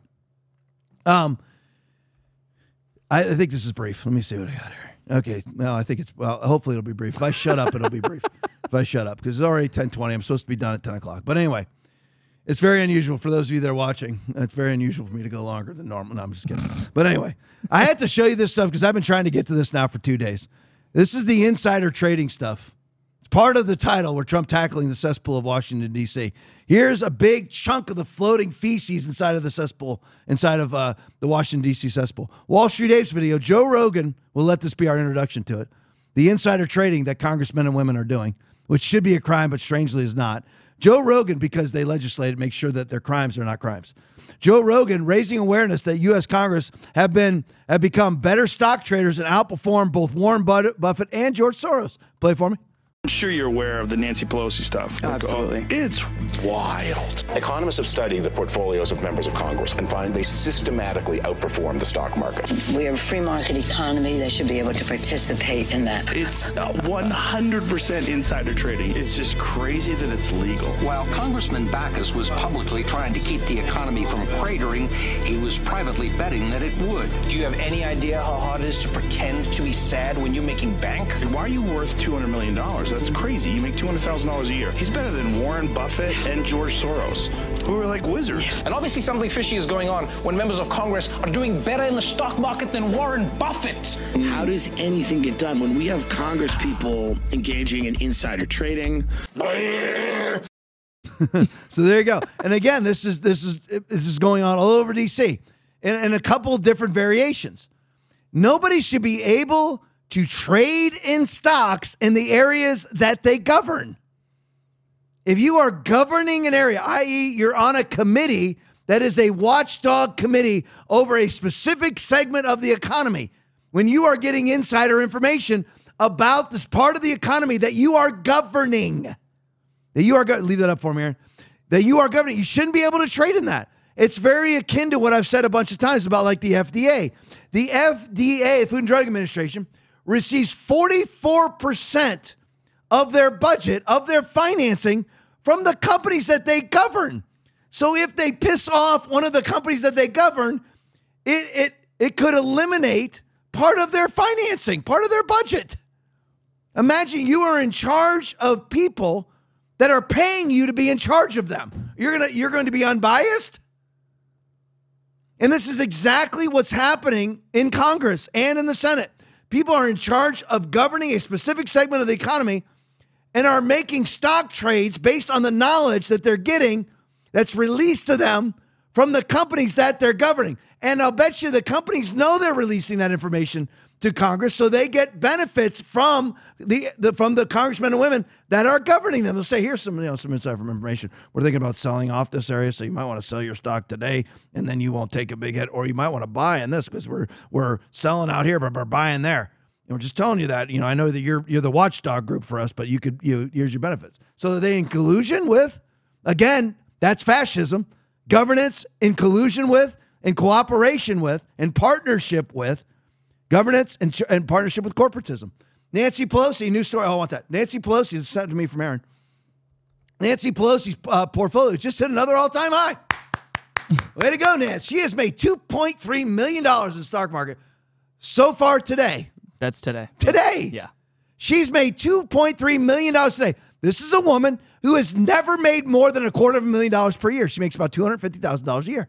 I think this is brief. Let me see what I got here. Okay. Well, I think hopefully it'll be brief. If I shut up, it'll be brief. If I shut up, because it's already 10:20. I'm supposed to be done at 10 o'clock. But anyway, it's very unusual for those of you that are watching. It's very unusual for me to go longer than normal. No, I'm just kidding. But anyway, I had to show you this stuff because I've been trying to get to this now for 2 days. This is the insider trading stuff. It's part of the title where Trump tackling the cesspool of Washington, D.C. Here's a big chunk of the floating feces inside of the cesspool, inside of the Washington, D.C. cesspool. Wall Street Apes video. Joe Rogan will let this be our introduction to it. The insider trading that congressmen and women are doing, which should be a crime, but strangely is not. Joe Rogan, because they legislate, make sure that their crimes are not crimes. Joe Rogan raising awareness that U.S. Congress have become better stock traders and outperform both Warren Buffett and George Soros. Play it for me. I'm sure you're aware of the Nancy Pelosi stuff. Absolutely. It's wild. Economists have studied the portfolios of members of Congress and find they systematically outperform the stock market. We have a free market economy. They should be able to participate in that. It's 100% insider trading. It's just crazy that it's legal. While Congressman Backus was publicly trying to keep the economy from cratering, he was privately betting that it would. Do you have any idea how hard it is to pretend to be sad when you're making bank? Why are you worth $200 million? That's crazy. You make $200,000 a year. He's better than Warren Buffett and George Soros, who are like wizards. And obviously something fishy is going on when members of Congress are doing better in the stock market than Warren Buffett. How does anything get done when we have Congress people engaging in insider trading? So there you go. And again, this is going on all over D.C. in a couple of different variations. Nobody should be able to trade in stocks in the areas that they govern. If you are governing an area, i.e., you're on a committee that is a watchdog committee over a specific segment of the economy, when you are getting insider information about this part of the economy that you are governing, leave that up for me, Aaron, that you are governing, you shouldn't be able to trade in that. It's very akin to what I've said a bunch of times about like the FDA. The FDA, the Food and Drug Administration, receives 44% of their budget, of their financing, from the companies that they govern. So if they piss off one of the companies that they govern, it could eliminate part of their financing, part of their budget. Imagine you are in charge of people that are paying you to be in charge of them. You're going to be unbiased? And this is exactly what's happening in Congress and in the Senate. People are in charge of governing a specific segment of the economy and are making stock trades based on the knowledge that they're getting that's released to them from the companies that they're governing. And I'll bet you the companies know they're releasing that information to Congress, so they get benefits from the congressmen and women that are governing them. They'll say, here's some inside information. We're thinking about selling off this area, so you might want to sell your stock today, and then you won't take a big hit, or you might want to buy in this because we're selling out here, but we're buying there. And we're just telling you that, I know that you're the watchdog group for us, but here's your benefits. So are they in collusion with, again, that's fascism, governance in collusion with, in cooperation with, in partnership with, governance and partnership with corporatism. Nancy Pelosi, new story. Oh, I want that. Nancy Pelosi, this is sent to me from Aaron. Nancy Pelosi's portfolio just hit another all-time high. Way to go, Nancy. She has made $2.3 million in the stock market so far today. That's today. Today. Yeah. She's made $2.3 million today. This is a woman who has never made more than $250,000 per year. She makes about $250,000 a year.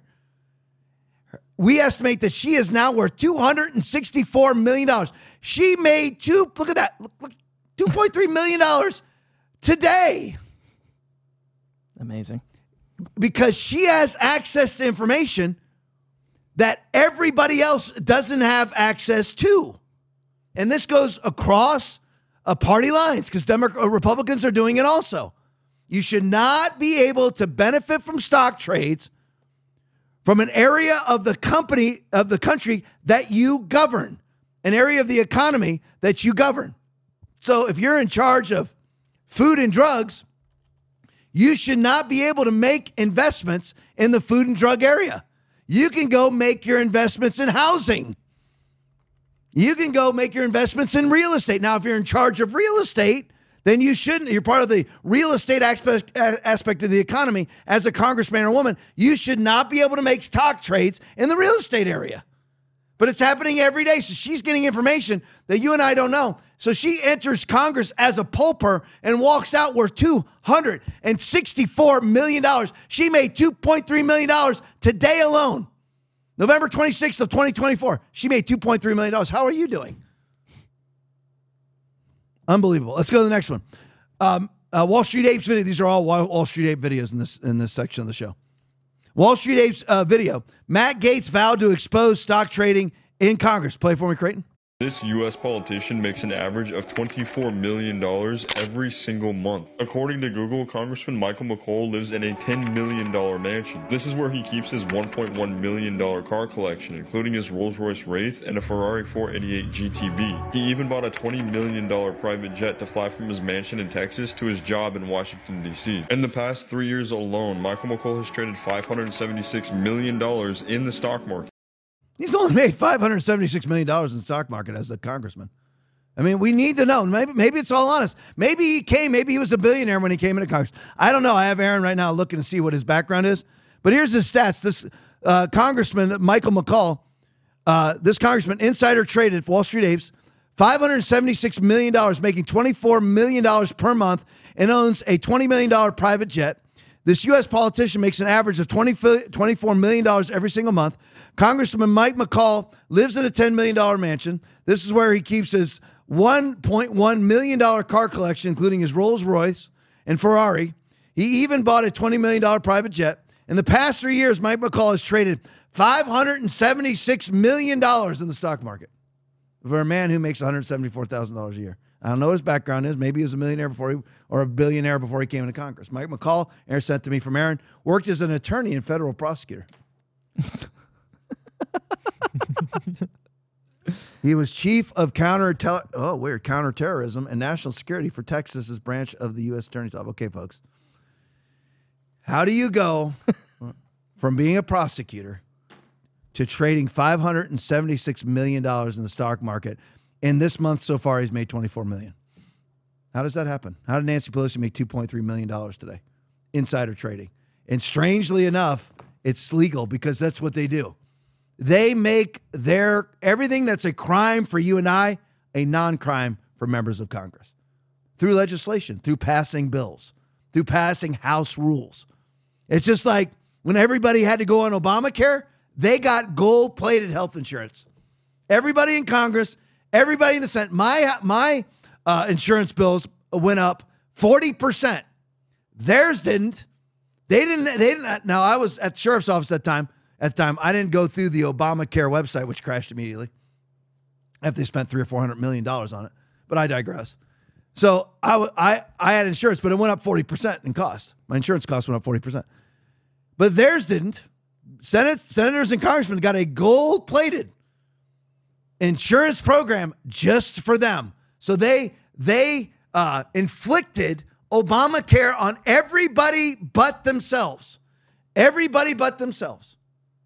We estimate that she is now worth $264 million. She made $2.3 million today. Amazing. Because she has access to information that everybody else doesn't have access to. And this goes across party lines because Republicans are doing it also. You should not be able to benefit from stock trades from an area of the country that you govern. an area of the economy that you govern. So if you're in charge of food and drugs, you should not be able to make investments in the food and drug area. You can go make your investments in housing. You can go make your investments in real estate. Now, if you're in charge of real estate, then you shouldn't. You're part of the real estate aspect of the economy as a congressman or woman. You should not be able to make stock trades in the real estate area. But it's happening every day. So she's getting information that you and I don't know. So she enters Congress as a pulper and walks out worth $264 million. She made $2.3 million today alone. November 26th of 2024. She made $2.3 million. How are you doing? Unbelievable. Let's go to the next one. Wall Street Apes video. These are all Wall Street Ape videos in this section of the show. Wall Street Apes video. Matt Gaetz vowed to expose stock trading in Congress. Play for me, Creighton. This U.S. politician makes an average of $24 million every single month. According to Google, Congressman Michael McCaul lives in a $10 million mansion. This is where he keeps his $1.1 million car collection, including his Rolls-Royce Wraith and a Ferrari 488 GTB. He even bought a $20 million private jet to fly from his mansion in Texas to his job in Washington, D.C. In the past 3 years alone, Michael McCaul has traded $576 million in the stock market. He's only made $576 million in the stock market as a congressman. I mean, we need to know. Maybe it's all honest. Maybe he was a billionaire when he came into Congress. I don't know. I have Aaron right now looking to see what his background is. But here's his stats. This congressman, Michael McCaul, this congressman, insider traded for Wall Street Apes, $576 million, making $24 million per month, and owns a $20 million private jet. This U.S. politician makes an average of $24 million every single month. Congressman Mike McCaul lives in a $10 million mansion. This is where he keeps his $1.1 million car collection, including his Rolls-Royce and Ferrari. He even bought a $20 million private jet. In the past 3 years, Mike McCaul has traded $576 million in the stock market for a man who makes $174,000 a year. I don't know what his background is. Maybe he was a millionaire or a billionaire before he came into Congress. Mike McCaul, Aaron sent to me from Aaron, worked as an attorney and federal prosecutor. He was chief of counterterrorism and national security for Texas's branch of the U.S. Attorney's Office. Okay, folks. How do you go from being a prosecutor to trading $576 million in the stock market? In this month so far, he's made $24 million. How does that happen? How did Nancy Pelosi make $2.3 million today? Insider trading. And strangely enough, it's legal because that's what they do. They make everything that's a crime for you and I a non-crime for members of Congress through legislation, through passing bills, through passing House rules. It's just like when everybody had to go on Obamacare, they got gold-plated health insurance. Everybody in Congress, everybody in the Senate, my insurance bills went up 40%. Theirs didn't. They didn't. Now, I was at the sheriff's office at the time, I didn't go through the Obamacare website, which crashed immediately after they spent $300 or $400 million on it. But I digress. So I had insurance, but it went up 40% in cost. My insurance cost went up 40%. But theirs didn't. Senators and congressmen got a gold-plated insurance program just for them. So they inflicted Obamacare on everybody but themselves. Everybody but themselves.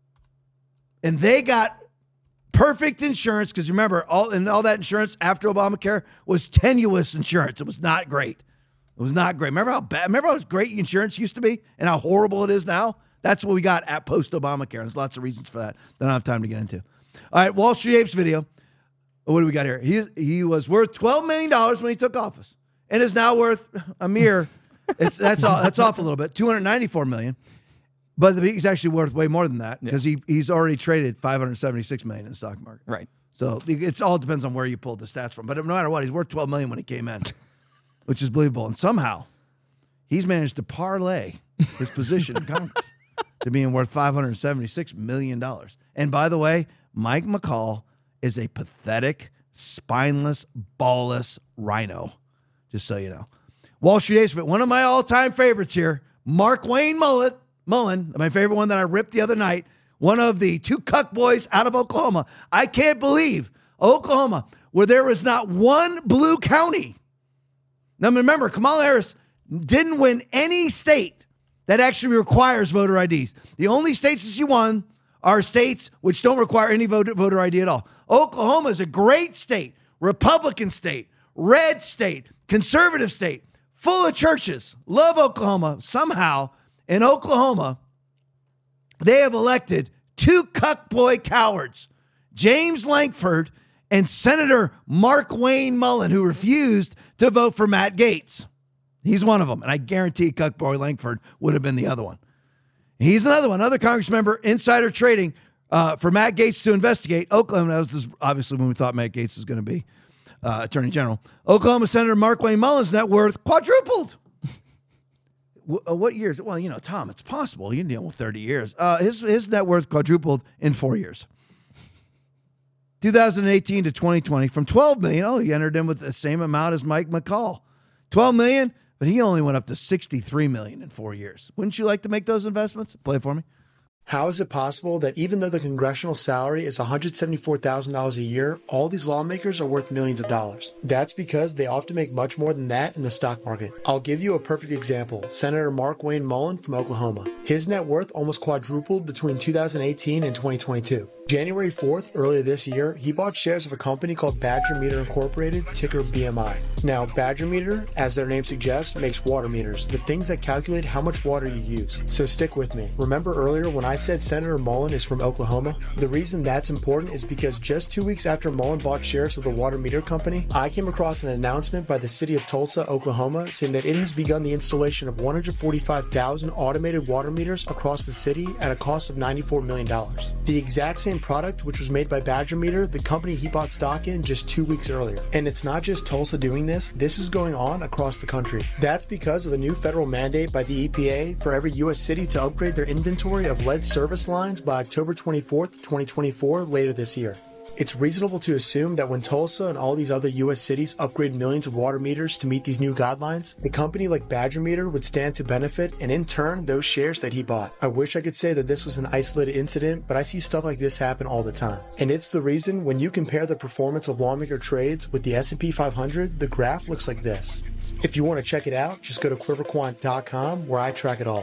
And they got perfect insurance because remember, all that insurance after Obamacare was tenuous insurance. It was not great. It was not great. Remember how great insurance used to be and how horrible it is now? That's what we got at post-Obamacare. And there's lots of reasons for that I don't have time to get into. All right, Wall Street Apes video. What do we got here? He was worth $12 million when he took office and is now worth a mere, that's off a little bit, $294 million. But he's actually worth way more than that because he's already traded $576 million in the stock market. Right. So it all depends on where you pulled the stats from. But no matter what, he's worth $12 million when he came in, which is believable. And somehow he's managed to parlay his position in Congress to being worth $576 million. And by the way, Mike McCaul is a pathetic, spineless, ballless rhino, just so you know. Wall Street Apes, one of my all-time favorites here, Markwayne Mullin, my favorite one that I ripped the other night, one of the two cuck boys out of Oklahoma. I can't believe Oklahoma, where there was not one blue county. Now remember, Kamala Harris didn't win any state that actually requires voter IDs. The only states that she won are states which don't require any voter ID at all. Oklahoma is a great state, Republican state, red state, conservative state, full of churches. Love Oklahoma. Somehow, in Oklahoma, they have elected two cuckboy cowards, James Lankford and Senator Mark Wayne Mullen, who refused to vote for Matt Gaetz. He's one of them, and I guarantee cuckboy Lankford would have been the other one. He's another one, another Congress member, insider trading for Matt Gaetz to investigate. Oklahoma, that was obviously when we thought Matt Gaetz was going to be Attorney General. Oklahoma Senator Mark Wayne Mullen's net worth quadrupled. What years? Well, Tom, it's possible. You can deal with 30 years. His net worth quadrupled in 4 years. 2018 to 2020, from $12 million. He entered in with the same amount as Mike McCall. $12 million, but he only went up to $63 million in 4 years. Wouldn't you like to make those investments? Play it for me. How is it possible that even though the congressional salary is $174,000 a year, all these lawmakers are worth millions of dollars? That's because they often make much more than that in the stock market. I'll give you a perfect example. Senator Mark Wayne Mullen from Oklahoma. His net worth almost quadrupled between 2018 and 2022. January 4th, earlier this year, he bought shares of a company called Badger Meter Incorporated, ticker BMI. Now, Badger Meter, as their name suggests, makes water meters, the things that calculate how much water you use. So stick with me. Remember earlier when I said Senator Mullen is from Oklahoma? The reason that's important is because just 2 weeks after Mullen bought shares of the water meter company, I came across an announcement by the city of Tulsa, Oklahoma, saying that it has begun the installation of 145,000 automated water meters across the city at a cost of $94 million. The exact same product, which was made by Badger Meter, the company he bought stock in just 2 weeks earlier. And it's not just Tulsa doing this is going on across the country. That's because of a new federal mandate by the EPA for every U.S. city to upgrade their inventory of lead service lines by October 24th, 2024, later this year. It's reasonable to assume that when Tulsa and all these other U.S. cities upgrade millions of water meters to meet these new guidelines, a company like Badger Meter would stand to benefit, and in turn, those shares that he bought. I wish I could say that this was an isolated incident, but I see stuff like this happen all the time. And it's the reason when you compare the performance of lawmaker trades with the S&P 500, the graph looks like this. If you want to check it out, just go to quiverquant.com where I track it all.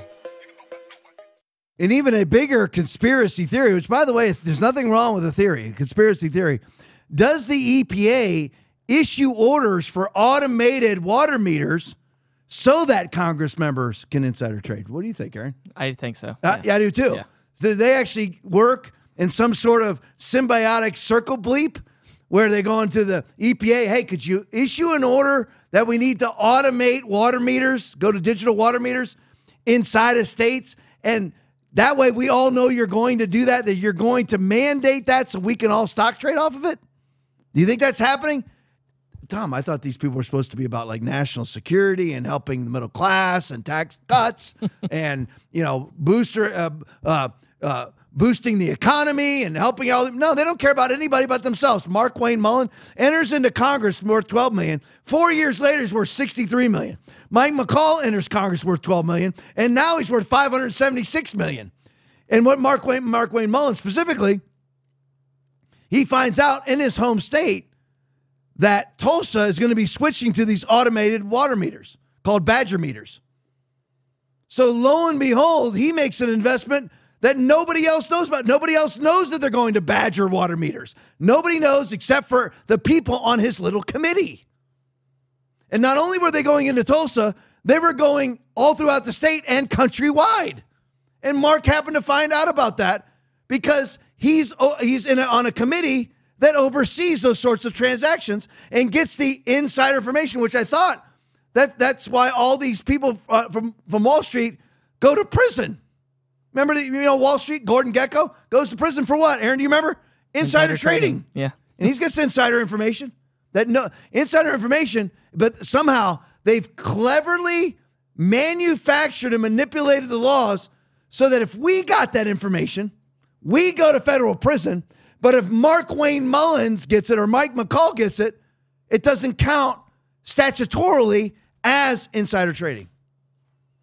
And even a bigger conspiracy theory, which, by the way, there's nothing wrong with a theory, a conspiracy theory. Does the EPA issue orders for automated water meters so that Congress members can insider trade? What do you think, Aaron? I think so. Yeah, I do too. Yeah. So they actually work in some sort of symbiotic circle bleep where they go into the EPA, hey, could you issue an order that we need to automate water meters, go to digital water meters inside of states? And that way we all know you're going to do that you're going to mandate that so we can all stock trade off of it? Do you think that's happening? Tom, I thought these people were supposed to be about like national security and helping the middle class and tax cuts and, boosting the economy and helping out. No, they don't care about anybody but themselves. Mark Wayne Mullen enters into Congress worth $12 million. 4 years later, he's worth $63 million. Mike McCall enters Congress worth $12 million, and now he's worth $576 million. And what Mark Wayne Mullen specifically, he finds out in his home state that Tulsa is going to be switching to these automated water meters called Badger meters. So lo and behold, he makes an investment that nobody else knows about. Nobody else knows that they're going to Badger water meters. Nobody knows except for the people on his little committee. And not only were they going into Tulsa, they were going all throughout the state and countrywide. And Mark happened to find out about that because he's on a committee that oversees those sorts of transactions and gets the insider information, which I thought that's why all these people from Wall Street go to prison. Remember, Wall Street, Gordon Gekko goes to prison for what? Aaron, do you remember? Insider trading. Yeah. And he gets insider information. Insider information, but somehow they've cleverly manufactured and manipulated the laws so that if we got that information, we go to federal prison. But if Mark Wayne Mullins gets it or Mike McCall gets it, it doesn't count statutorily as insider trading.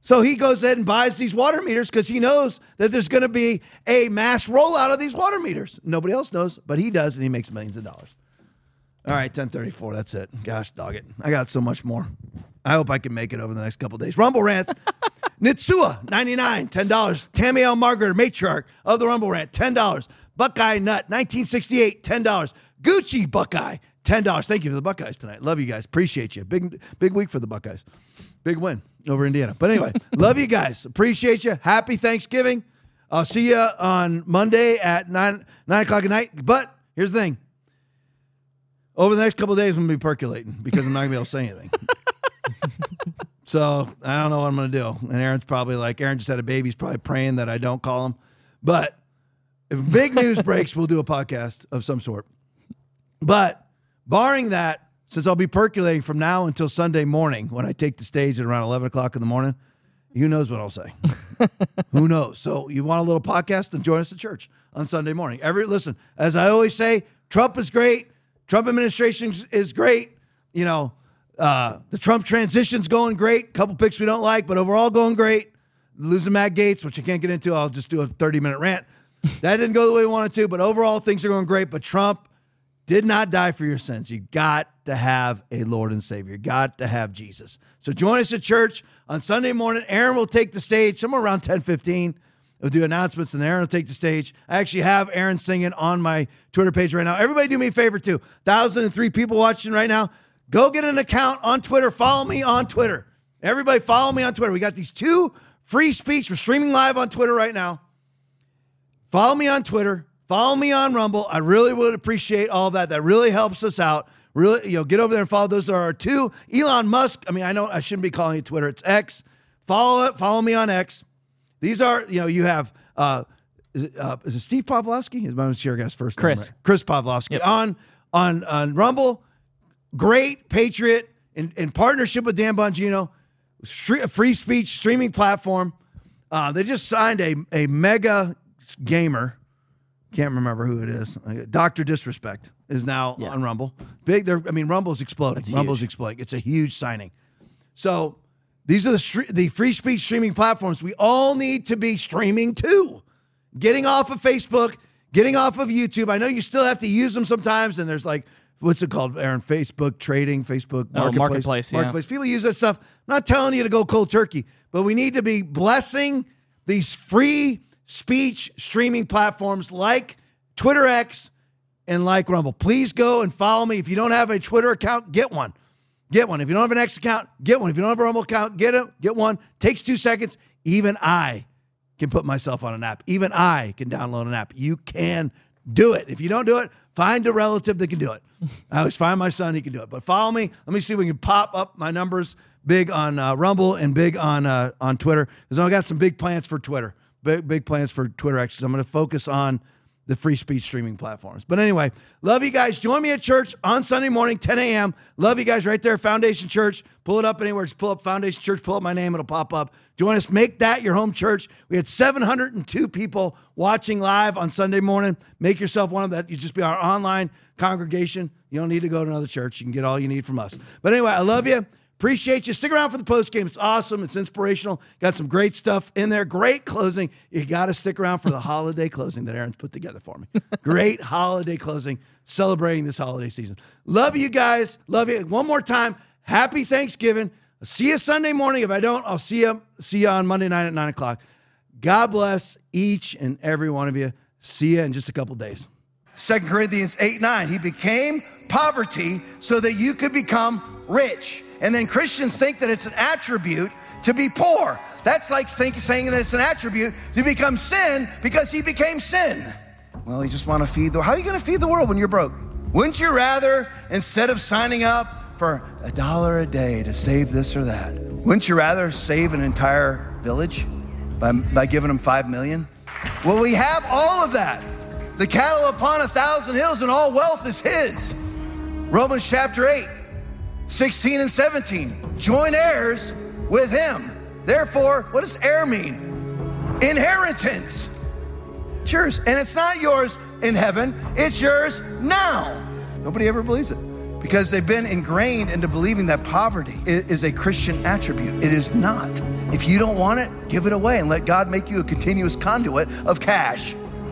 So he goes ahead and buys these water meters because he knows that there's going to be a mass rollout of these water meters. Nobody else knows, but he does, and he makes millions of dollars. All right, 10:34. That's it. Gosh, dog it. I got so much more. I hope I can make it over the next couple of days. Rumble Rants. Nitsua, 99, $10. Tammy L. Margaret, matriarch of the Rumble Rant, $10. Buckeye Nut, 1968, $10. Gucci Buckeye, $10. Thank you for the Buckeyes tonight. Love you guys. Appreciate you. Big week for the Buckeyes. Big win over Indiana. But anyway, love you guys. Appreciate you. Happy Thanksgiving. I'll see you on Monday at 9 o'clock at night. But here's the thing. Over the next couple of days, I'm going to be percolating because I'm not going to be able to say anything. So I don't know what I'm going to do. And Aaron's probably like, Aaron just had a baby. He's probably praying that I don't call him. But if big news breaks, we'll do a podcast of some sort. But barring that, since I'll be percolating from now until Sunday morning when I take the stage at around 11 o'clock in the morning, who knows what I'll say? Who knows? So you want a little podcast? Then join us at church on Sunday morning. Listen, as I always say, Trump is great. Trump administration is great. You know, the Trump transition's going great. Couple picks we don't like, but overall going great. Losing Matt Gaetz, which I can't get into. I'll just do a 30-minute rant. That didn't go the way we wanted to, but overall things are going great. But Trump did not die for your sins. You got to have a Lord and Savior. You got to have Jesus. So join us at church on Sunday morning. Aaron will take the stage somewhere around 10:15. We'll do announcements, and Aaron will take the stage. I actually have Aaron singing on my Twitter page right now. Everybody do me a favor, too. 1,003 people watching right now. Go get an account on Twitter. Follow me on Twitter. Everybody follow me on Twitter. We got these 2 free speech. We're streaming live on Twitter right now. Follow me on Twitter. Follow me on Rumble. I really would appreciate all of that. That really helps us out. Really, get over there and follow. Those are our 2. Elon Musk. I mean, I know I shouldn't be calling it Twitter. It's X. Follow me on X. These are, you have, is it Steve Pavlovsky? I'm sure I got his first name right. Chris Pavlovsky. Yep. On Rumble. Great Patriot in partnership with Dan Bongino. Free speech streaming platform. They just signed a mega gamer. Can't remember who it is. Dr. Disrespect is now on Rumble. Rumble's exploding. Rumble's exploding. It's a huge signing. So these are the free speech streaming platforms we all need to be streaming to. Getting off of Facebook, getting off of YouTube. I know you still have to use them sometimes, and there's what's it called, Aaron? Facebook trading, Facebook Marketplace. Marketplace. People use that stuff. I'm not telling you to go cold turkey, but we need to be blessing these free speech streaming platforms like Twitter X and like Rumble. Please go and follow me. If you don't have a Twitter account, get one. Get one. If you don't have an X account, get one. If you don't have a Rumble account, get one. Takes 2 seconds. Even I can put myself on an app. Even I can download an app. You can do it. If you don't do it, find a relative that can do it. I always find my son, he can do it. But follow me. Let me see if we can pop up my numbers big on Rumble and big on Twitter. Because I got some big plans for Twitter. Big plans for Twitter X. I'm going to focus on the free speech streaming platforms. But anyway, love you guys. Join me at church on Sunday morning, 10 a.m. Love you guys right there, Foundation Church. Pull it up anywhere. Just pull up Foundation Church, pull up my name. It'll pop up. Join us. Make that your home church. We had 702 people watching live on Sunday morning. Make yourself one of that. You just be our online congregation. You don't need to go to another church. You can get all you need from us. But anyway, I love you. Appreciate you. Stick around for the post game. It's awesome. It's inspirational. Got some great stuff in there. Great closing. You got to stick around for the holiday closing that Aaron's put together for me. Great holiday closing, celebrating this holiday season. Love you guys. Love you. One more time. Happy Thanksgiving. I'll see you Sunday morning. If I don't, I'll see you on Monday night at 9 o'clock. God bless each and every one of you. See you in just a couple days. 2 Corinthians 8:9. He became poverty so that you could become rich. And then Christians think that it's an attribute to be poor. That's like saying that it's an attribute to become sin because he became sin. Well, you just want to feed the world. How are you going to feed the world when you're broke? Wouldn't you rather, instead of signing up for $1 a day to save this or that, wouldn't you rather save an entire village by giving them $5 million? Well, we have all of that. The cattle upon 1,000 hills and all wealth is his. Romans chapter 8. 16 and 17, join heirs with him. Therefore, what does heir mean? Inheritance. It's yours. And it's not yours in heaven. It's yours now. Nobody ever believes it. because they've been ingrained into believing that poverty is a Christian attribute. It is not. If you don't want it, give it away and let God make you a continuous conduit of cash.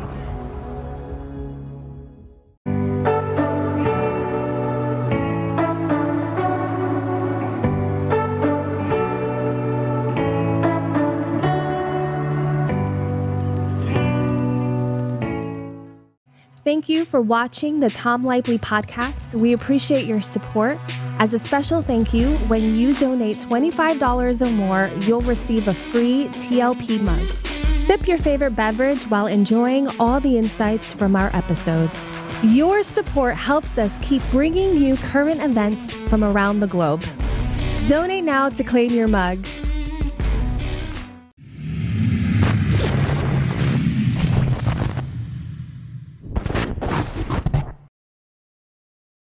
Thank you for watching the Tom Lively podcast. We appreciate your support. As a special thank you, when you donate $25 or more, you'll receive a free TLP mug. Sip your favorite beverage while enjoying all the insights from our episodes. Your support helps us keep bringing you current events from around the globe. Donate now to claim your mug.